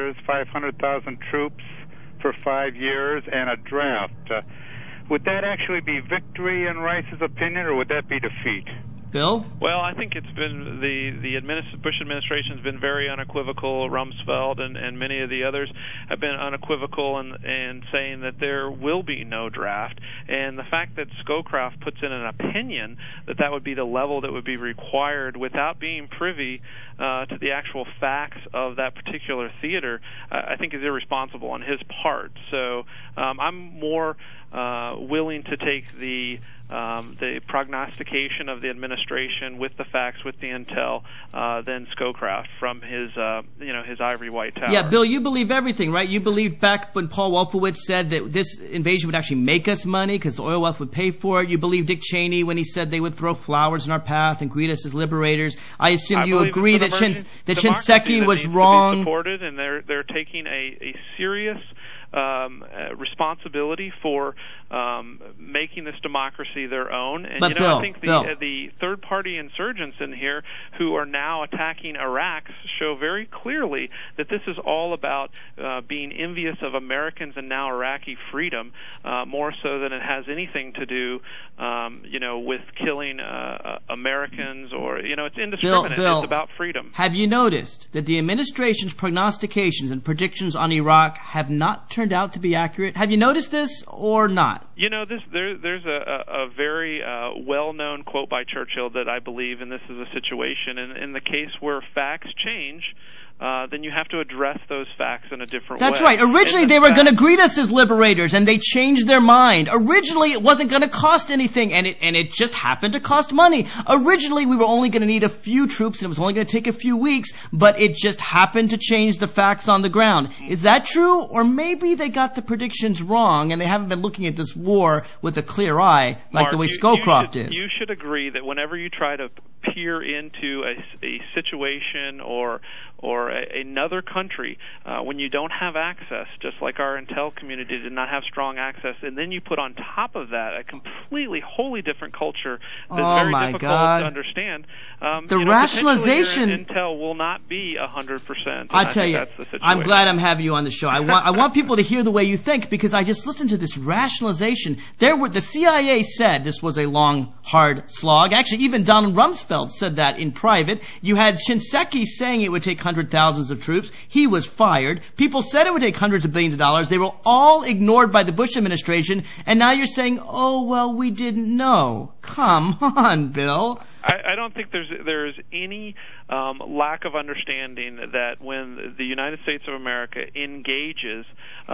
500,000 troops for 5 years, and a draft. Would that actually be victory in Rice's opinion, or would that be defeat? Bill? Well, I think it's been the Bush administration has been very unequivocal. Rumsfeld and many of the others have been unequivocal in saying that there will be no draft. And the fact that Scowcroft puts in an opinion that would be the level that would be required without being privy to the actual facts of that particular theater, I think is irresponsible on his part. So I'm more willing to take the prognostication of the administration with the facts, with the intel, than Scowcroft from his ivory white tower. Yeah, Bill, you believe everything, right? You believed back when Paul Wolfowitz said that this invasion would actually make us money because the oil wealth would pay for it. You believe Dick Cheney when he said they would throw flowers in our path and greet us as liberators. I assume you agree that Shinseki was wrong. To be supported, and they're taking a serious responsibility for making this democracy their own. And but Bill, I think the third-party insurgents in here who are now attacking Iraq show very clearly that this is all about being envious of Americans and now Iraqi freedom, more so than it has anything to do, with killing Americans or, it's indiscriminate. Bill, it's about freedom. Have you noticed that the administration's prognostications and predictions on Iraq have not turned out to be accurate? Have you noticed this or not? There's a very well-known quote by Churchill that I believe, and this is a situation, in the case where facts change, then you have to address those facts in a different way. That's right. Originally, they were going to greet us as liberators, and they changed their mind. Originally, it wasn't going to cost anything, and it just happened to cost money. Originally, we were only going to need a few troops, and it was only going to take a few weeks, but it just happened to change the facts on the ground. Is that true? Or maybe they got the predictions wrong, and they haven't been looking at this war with a clear eye, like Mark, the way Scowcroft is. You should agree that whenever you try to peer into a situation or another country, when you don't have access, just like our intel community did not have strong access, and then you put on top of that a completely, wholly different culture that's very difficult to understand. The rationalization intel will not be 100%. I tell you, that's the situation. I'm glad I'm having you on the show. I want people to hear the way you think, because I just listened to this rationalization. The CIA said this was a long, hard slog. Actually, even Donald Rumsfeld said that in private. You had Shinseki saying it would take thousands of troops. He was fired. People said it would take hundreds of billions of dollars. They were all ignored by the Bush administration. And now you're saying, oh, well, we didn't know. Come on, Bill. I don't think there's any lack of understanding that when the United States of America engages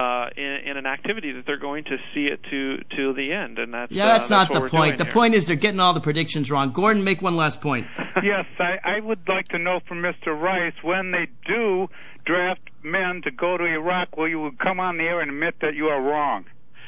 in an activity that they're going to see it to the end, and that's not the what point. The here. point is they're getting all the predictions wrong. Gordon, make one last point. Yes, I would like to know from Mr. Rice, when they do draft men to go to Iraq, will you come on the air and admit that you are wrong?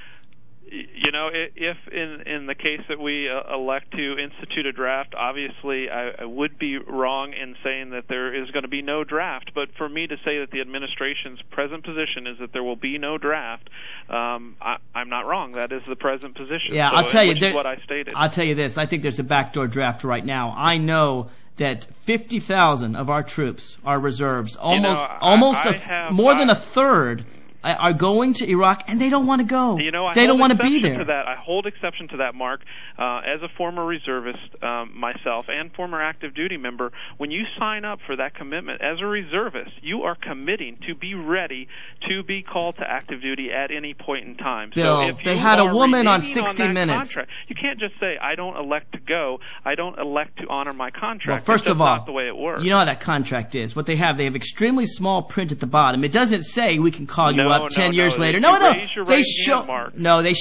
If in the case that we elect to institute a draft, obviously I would be wrong in saying that there is going to be no draft. But for me to say that the administration's present position is that there will be no draft, I'm not wrong. That is the present position. Yeah, I'll tell you. Which is what I stated. I'll tell you this. I think there's a backdoor draft right now. I know that 50,000 of our troops are reserves. More Than a third are going to Iraq, and they don't want to go. They don't want to be there. I hold exception to that, Mark. As a former reservist myself and former active duty member, when you sign up for that commitment as a reservist, you are committing to be ready to be called to active duty at any point in time. Bill, so if they you had a are woman on remaining 60 on that Minutes. Contract, you can't just say, I don't elect to go. I don't elect to honor my contract. Well, first It's of all, not the way it works. You know how that contract is. What they have extremely small print at the bottom. It doesn't say we can call you up 10 years later. They showed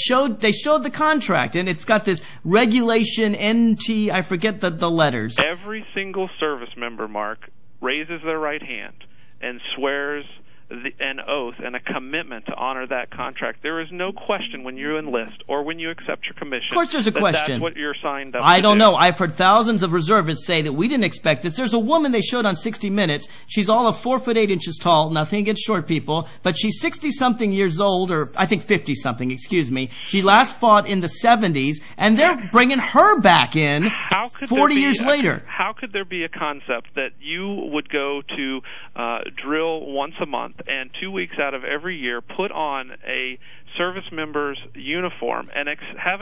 the contract, and it's got this regulation NT. I forget the letters. Every single service member, Mark, raises their right hand and swears an oath and a commitment to honor that contract. There is no question when you enlist or when you accept your commission. Of course there's a question. That's what you're signed up to I don't do. know. I've heard thousands of reservists say that we didn't expect this. There's a woman they showed on 60 Minutes. She's all of 4 foot 8 inches tall. Nothing against short people. But she's 60-something years old, or I think 50-something, excuse me. She last fought in the 70s, and they're bringing her back in 40 years later. How could there be a concept that you would go to drill once a month and 2 weeks out of every year put on a service member's uniform and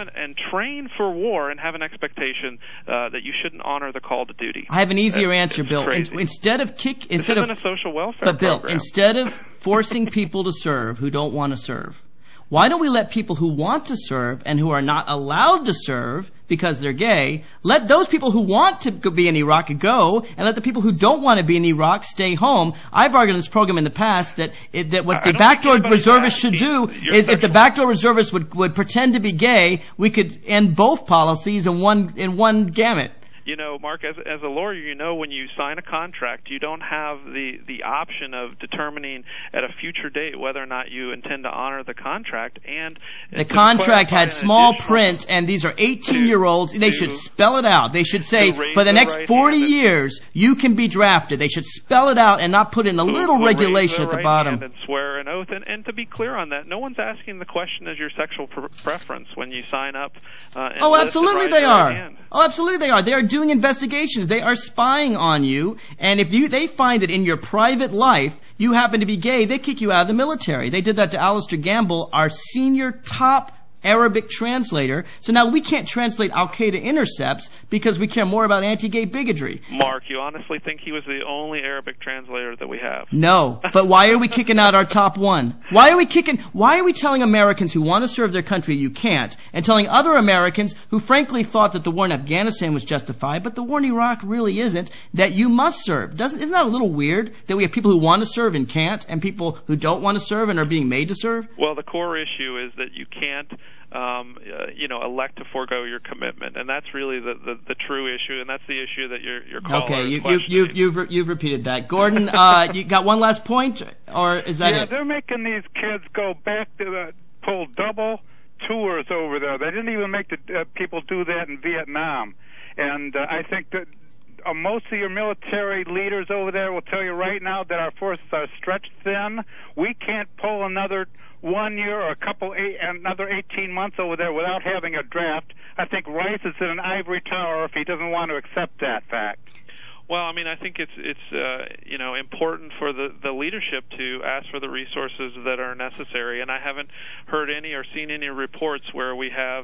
train for war and have an expectation that you shouldn't honor the call to duty? I have an easier answer, Bill. Crazy. Instead of a social welfare Bill, program. instead of forcing people to serve who don't want to serve, why don't we let people who want to serve and who are not allowed to serve because they're gay, let those people who want to be in Iraq go, and let the people who don't want to be in Iraq stay home? I've argued in this program in the past that what the backdoor reservists should do is, if the backdoor reservists would pretend to be gay, we could end both policies in one gamut. You know, Mark, as a lawyer, when you sign a contract, you don't have the option of determining at a future date whether or not you intend to honor the contract. And the contract had small print, and these are 18-year-olds. They should spell it out. They should say, for the next 40 years, you can be drafted. They should spell it out and not put in a little regulation at the bottom. And swear an oath. And to be clear on that, no one's asking the question as your sexual preference when you sign up. Oh, absolutely they are. Oh, absolutely they are. They are doing investigations. They are spying on you, and if they find that in your private life you happen to be gay, they kick you out of the military. They did that to Alistair Gamble, our senior top Arabic translator. So now we can't translate Al-Qaeda intercepts because we care more about anti-gay bigotry. Mark, you honestly think he was the only Arabic translator that we have? No, but why are we kicking out our top one? Why are we telling Americans who want to serve their country you can't, and telling other Americans who frankly thought that the war in Afghanistan was justified, but the war in Iraq really isn't, that you must serve? Isn't that a little weird that we have people who want to serve and can't, and people who don't want to serve and are being made to serve? Well, the core issue is that you can't elect to forego your commitment, and that's really the true issue, and that's the issue that you're calling. Okay, you've repeated that, Gordon. You got one last point, or is that it? Yeah, they're making these kids go back to pull double tours over there. They didn't even make the people do that in Vietnam, and I think that most of your military leaders over there will tell you right now that our forces are stretched thin. We can't pull another 1 year or another 18 months over there without having a draft. I think Rice is in an ivory tower if he doesn't want to accept that fact. Well, I mean, I think it's important for the leadership to ask for the resources that are necessary, and I haven't heard any or seen any reports where we have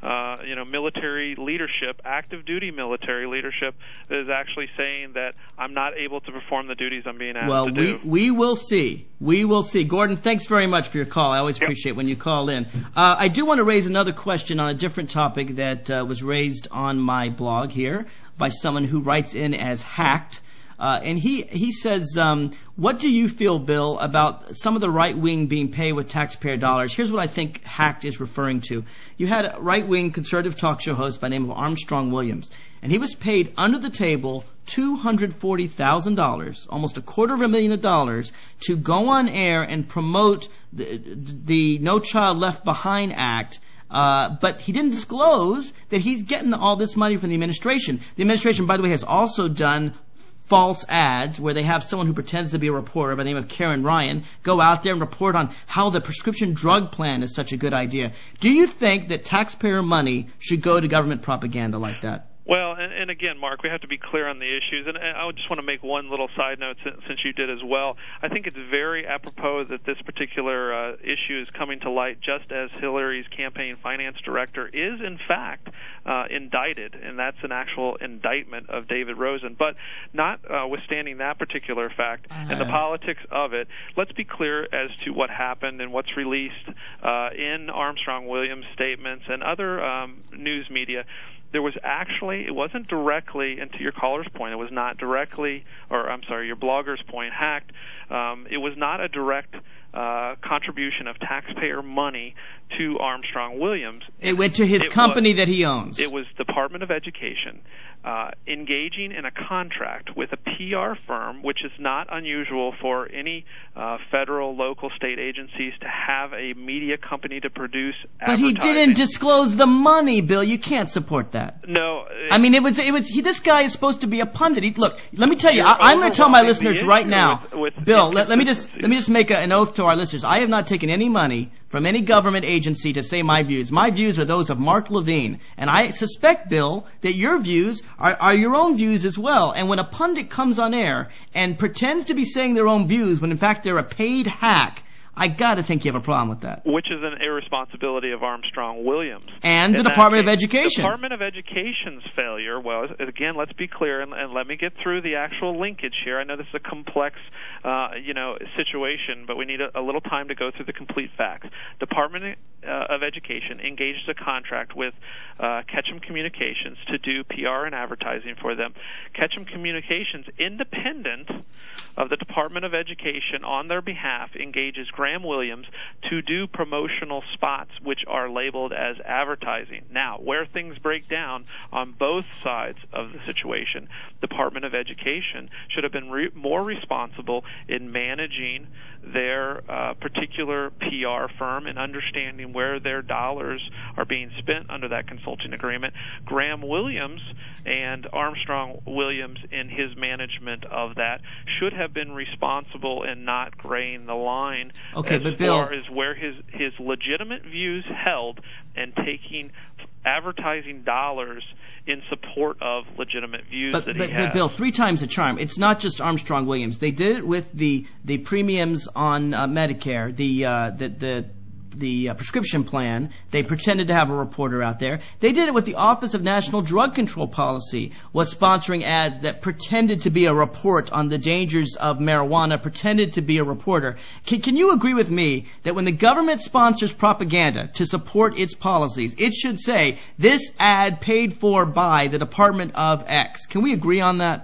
military leadership, active duty military leadership, that is actually saying that I'm not able to perform the duties I'm being asked to do. Well, we will see. We will see. Gordon, thanks very much for your call. I always appreciate when you call in. I do want to raise another question on a different topic that was raised on my blog here by someone who writes in as Hacked. And he says, what do you feel, Bill, about some of the right wing being paid with taxpayer dollars? Here's what I think Hacked is referring to. You had a right wing conservative talk show host by the name of Armstrong Williams, and he was paid under the table $240,000, almost $250,000, to go on air and promote the No Child Left Behind Act. But he didn't disclose that he's getting all this money from the administration. The administration, by the way, has also done false ads where they have someone who pretends to be a reporter by the name of Karen Ryan go out there and report on how the prescription drug plan is such a good idea. Do you think that taxpayer money should go to government propaganda like that? Well, and again, Mark, we have to be clear on the issues, and I just want to make one little side note since you did as well. I think it's very apropos that this particular issue is coming to light just as Hillary's campaign finance director is, in fact, indicted, and that's an actual indictment of David Rosen. But notwithstanding that particular fact and the politics of it, let's be clear as to what happened and what's released in Armstrong Williams' statements and other news media. There was actually, it wasn't directly, and to your caller's point, it was not directly, or I'm sorry, your blogger's point, hacked. It was not a direct contribution of taxpayer money to Armstrong Williams. It went to his company that he owns. It was Department of Education engaging in a contract with a PR firm, which is not unusual for any federal, local, state agencies to have a media company to produce advertising. But he didn't disclose the money, Bill. You can't support that. No. I mean, this guy is supposed to be a pundit. Look, let me tell you, I'm going to tell my listeners right now, Bill, let me just make an oath to our listeners. I have not taken any money from any government agency to say my views. My views are those of Mark Levine. And I suspect, Bill, that your views are your own views as well. And when a pundit comes on air and pretends to be saying their own views when in fact they're a paid hack, I got to think you have a problem with that. Which is an irresponsibility of Armstrong Williams. And the Department of Education. The Department of Education's failure was, again, let's be clear, and let me get through the actual linkage here. I know this is a complex, situation, but we need a little time to go through the complete facts. Department of Education engaged a contract with Ketchum Communications to do PR and advertising for them. Ketchum Communications, independent of the Department of Education, on their behalf, engages Graham Williams to do promotional spots which are labeled as advertising. Now, where things break down on both sides of the situation, Department of Education should have been more responsible in managing their particular PR firm and understanding where their dollars are being spent under that consulting agreement. Graham Williams and Armstrong Williams, in his management of that, should have been responsible in not graying the line as far as where his legitimate views held and taking advertising dollars in support of legitimate views that he has. But Bill, 3 times the charm. It's not just Armstrong Williams. They did it with the premiums on Medicare, the prescription plan. They pretended to have a reporter out there. They did it with the Office of National Drug Control Policy, was sponsoring ads that pretended to be a report on the dangers of marijuana, pretended to be a reporter. Can you agree with me that when the government sponsors propaganda to support its policies, it should say, this ad paid for by the Department of X? Can we agree on that?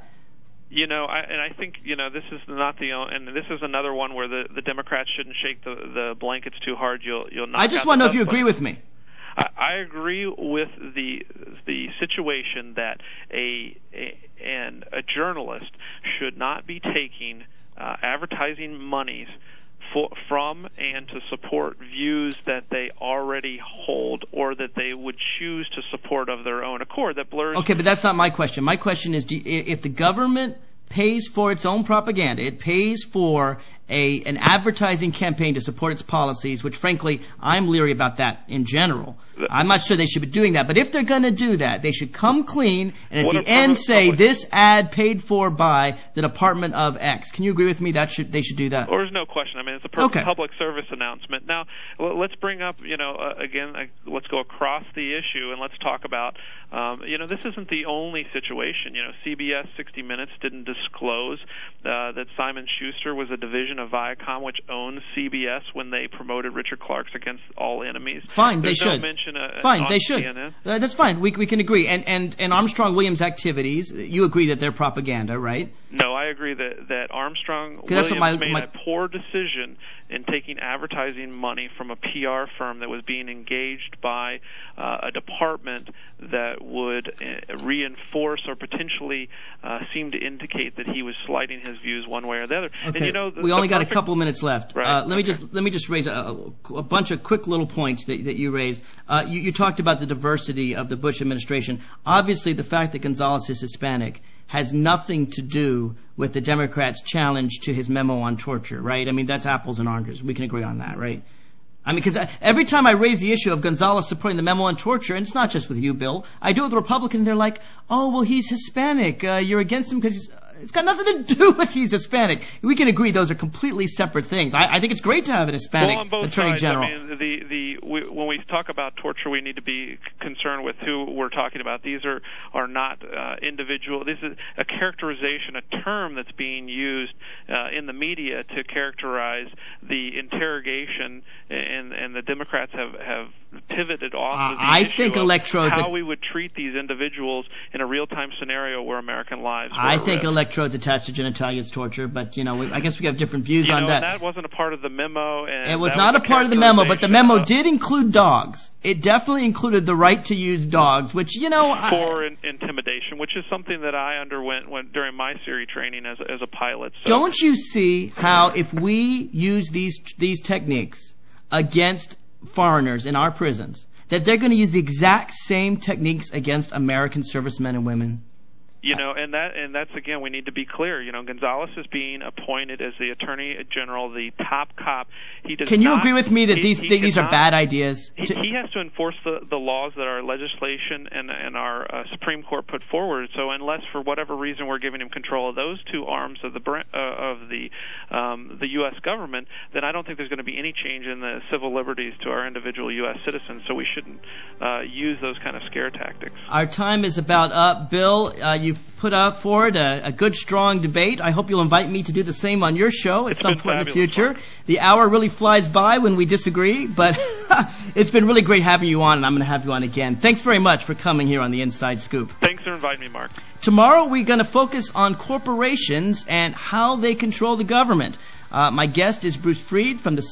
I think, this is not and this is another one where the Democrats shouldn't shake the blankets too hard. You'll knock I just want to know if you agree with me. I agree with the situation that a journalist should not be taking advertising monies from and to support views that they already hold or that they would choose to support of their own accord. That blurs. Okay, but that's not my question. My question is, if the government pays for its own propaganda, it pays for an advertising campaign to support its policies, which frankly I'm leery about that in general. I'm not sure they should be doing that, but if they're going to do that, they should come clean and at the end say this ad paid for by the Department of X. Can you agree with me that they should do that? There's no question. I mean, it's a public service announcement. Now, let's bring up, let's go across the issue and let's talk about, this isn't the only situation. CBS 60 Minutes didn't disclose that Simon Schuster was a division of Viacom, which owns CBS, when they promoted Richard Clark's Against All Enemies. Fine, There's they no should. mention Fine, on they should. CNN. That's fine. We can agree. And Armstrong Williams' activities, you agree that they're propaganda, right? No, I agree that Armstrong Williams made a poor decision in taking advertising money from a PR firm that was being engaged by a department that would reinforce or potentially seem to indicate that he was sliding his views one way or the other. Okay. And we only got a couple minutes left. Right. Let me just raise a bunch of quick little points that you raised. You talked about the diversity of the Bush administration. Obviously, the fact that Gonzales is Hispanic has nothing to do with the Democrats' challenge to his memo on torture, right? I mean, that's apples and oranges. We can agree on that, right? I mean, because every time I raise the issue of Gonzales supporting the memo on torture, and it's not just with you, Bill, I do it with the Republicans, they're like, oh, well, he's Hispanic. You're against him because it's got nothing to do with he's Hispanic. We can agree those are completely separate things. I think it's great to have an Hispanic on both Attorney sides, General. I mean, when we talk about torture, we need to be concerned with who we're talking about. These are not individual. This is a characterization, a term that's being used in the media to characterize the interrogation, and the Democrats have pivoted off of the I issue think of electrodes how we would treat these individuals in a real-time scenario where American lives were I at think risk. electrodes attached to genitalia is torture, but, I guess we have different views on And that. that wasn't a part of the memo. And It was that not was a part of the memo, but the memo characterization did include dogs. It definitely included the right to use dogs, which, for intimidation, which is something that I underwent during my SERI training as a pilot. So Don't you see how if we use these techniques against foreigners in our prisons, that they're going to use the exact same techniques against American servicemen and women? And that's again, we need to be clear. Gonzales is being appointed as the Attorney General, the top cop. Can you agree with me that these are bad ideas? He has to enforce the laws that our legislation and our Supreme Court put forward. So unless for whatever reason we're giving him control of those two arms of the U.S. government, then I don't think there's going to be any change in the civil liberties to our individual U.S. citizens. So we shouldn't use those kind of scare tactics. Our time is about up. Bill, you've put up forward a good, strong debate. I hope you'll invite me to do the same on your show at some point in the future. Fun. The hour really flies by when we disagree, but it's been really great having you on, and I'm going to have you on again. Thanks very much for coming here on the Inside Scoop. Thanks for inviting me, Mark. Tomorrow we're going to focus on corporations and how they control the government. My guest is Bruce Freed from the